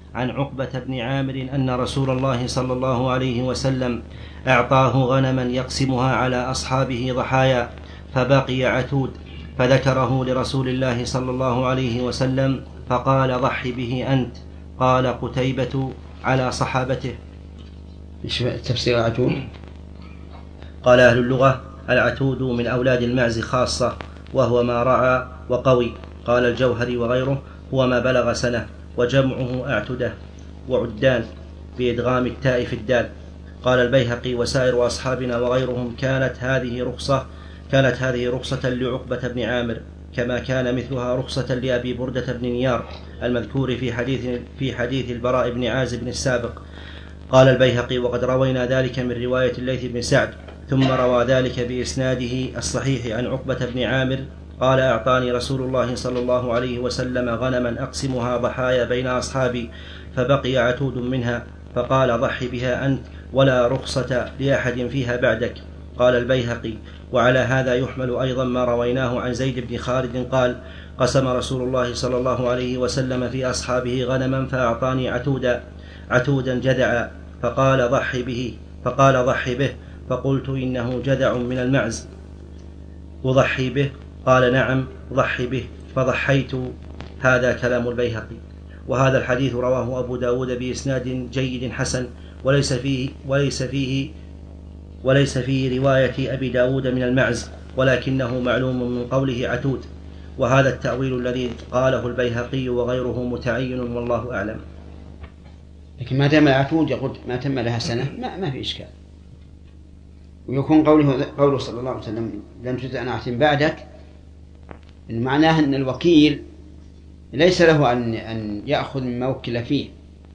عن عقبة بن عامر أن رسول الله صلى الله عليه وسلم أعطاه غنما يقسمها على أصحابه ضحايا فبقي عتود، فذكره لرسول الله صلى الله عليه وسلم فقال ضح به أنت. قال قتيبة على صحابته. ايش تفسير العتود؟ قال أهل اللغة العتود من أولاد المعز خاصة، وهو ما رعى وقوي. قال الجوهري وغيره هو ما بلغ سنة، وجمعه أعتدة وعدان بإدغام التاء في الدال. قال البيهقي وسائر أصحابنا وغيرهم كانت هذه رخصة كانت هذه رخصة لعقبة بن عامر، كما كان مثلها رخصة لأبي بردة بن نيار المذكور في حديث في حديث البراء بن عازب السابق. قال البيهقي وقد روينا ذلك من رواية الليث بن سعد، ثم روى ذلك بإسناده الصحيح عن عقبة بن عامر قال أعطاني رسول الله صلى الله عليه وسلم غنما أقسمها ضحايا بين أصحابي فبقي عتود منها، فقال ضح بها أنت ولا رخصة لأحد فيها بعدك. قال البيهقي وعلى هذا يحمل أيضا ما رويناه عن زيد بن خالد قال قسم رسول الله صلى الله عليه وسلم في أصحابه غنما فأعطاني عتودا عتودا جدعا فقال ضح به فقال ضح به فقلت إنه جدع من المعز أضحي به؟ قال نعم ضح به، فضحيت. هذا كلام البيهقي. وهذا الحديث رواه أبو داود بإسناد جيد حسن، وليس فيه وليس فيه وليس فيه رواية أبي داود من المعز، ولكنه معلوم من قوله عتود. وهذا التأويل الذي قاله البيهقي وغيره متعين والله أعلم. لكن ما دام العتود يقول ما تم لها سنة ما, ما في إشكال. ويكون قوله قوله صلى الله عليه وسلم لم تجزأ نعت بعدك، معناه أن الوكيل ليس له أن أن يأخذ مما وكل فيه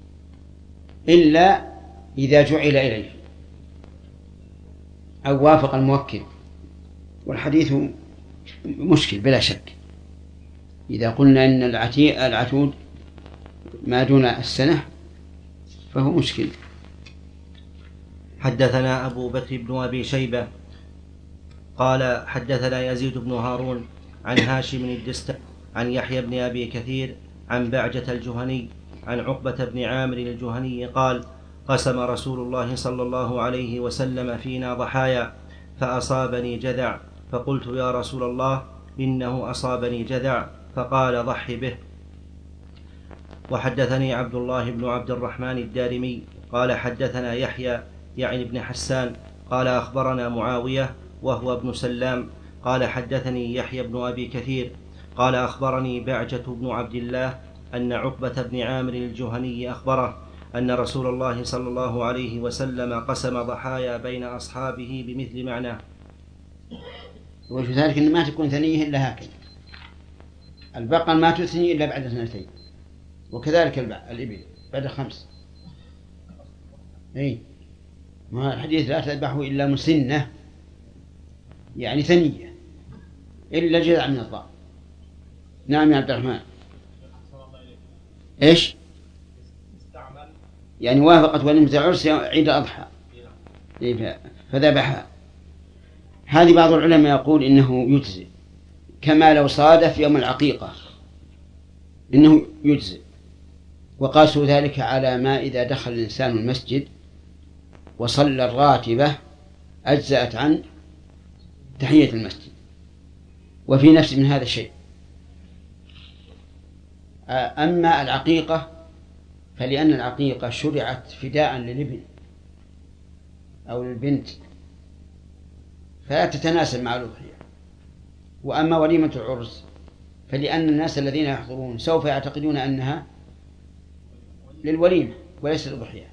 إلا إذا جعل إليه أو وافق الموكل. والحديث مشكل بلا شك. إذا قلنا أن العتود ما دون السنة فهو مشكل. حدثنا أبو بكر بن أبي شيبة قال حدثنا يزيد بن هارون عن هاشم الدستوائي عن يحيى بن أبي كثير عن بعجة الجهني عن عقبة بن عامر الجهني قال قسم رسول الله صلى الله عليه وسلم فينا ضحايا فأصابني جذع، فقلت يا رسول الله إنه أصابني جذع، فقال ضح به. وحدثني عبد الله بن عبد الرحمن الدارمي قال حدثنا يحيى يعني ابن حسان قال أخبرنا معاوية وهو ابن سلام قال حدثني يحيى بن أبي كثير قال أخبرني بعجة بن عبد الله أن عقبة بن عامر الجهني أخبره أن رسول الله صلى الله عليه وسلم قسم ضحايا بين أصحابه بمثل معناه. وفي ذلك أن ما تكون ثنيه إلا هكذا، البقر ما تثني إلا بعد سنتين، وكذلك الإبل بعد خمس. أي ما الحديث لا تذبحه إلا مسنة يعني ثنية إلا جذع من الضأن. نعم يا عبد الرحمن. إيش يعني وافقت وليمة العرس عيد الأضحى فذبحها. هذه بعض العلماء يقول إنه يجزئ، كما لو صادف يوم العقيقة إنه يجزئ، وقاسوا ذلك على ما إذا دخل الإنسان المسجد وصلى الراتبة أجزأت عن تحية المسجد، وفي نفس من هذا الشيء. أما العقيقة فلأن العقيقة شرعت فداء للابن أو للبنت فلا تتناسب مع الأضحية. وأما وليمة العرس فلأن الناس الذين يحضرون سوف يعتقدون أنها للوليمة وليس للأضحية،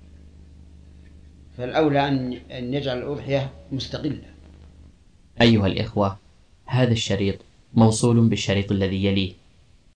فالأولى أن يجعل الأضحية مستقلة. أيها الإخوة، هذا الشريط موصول بالشريط الذي يليه،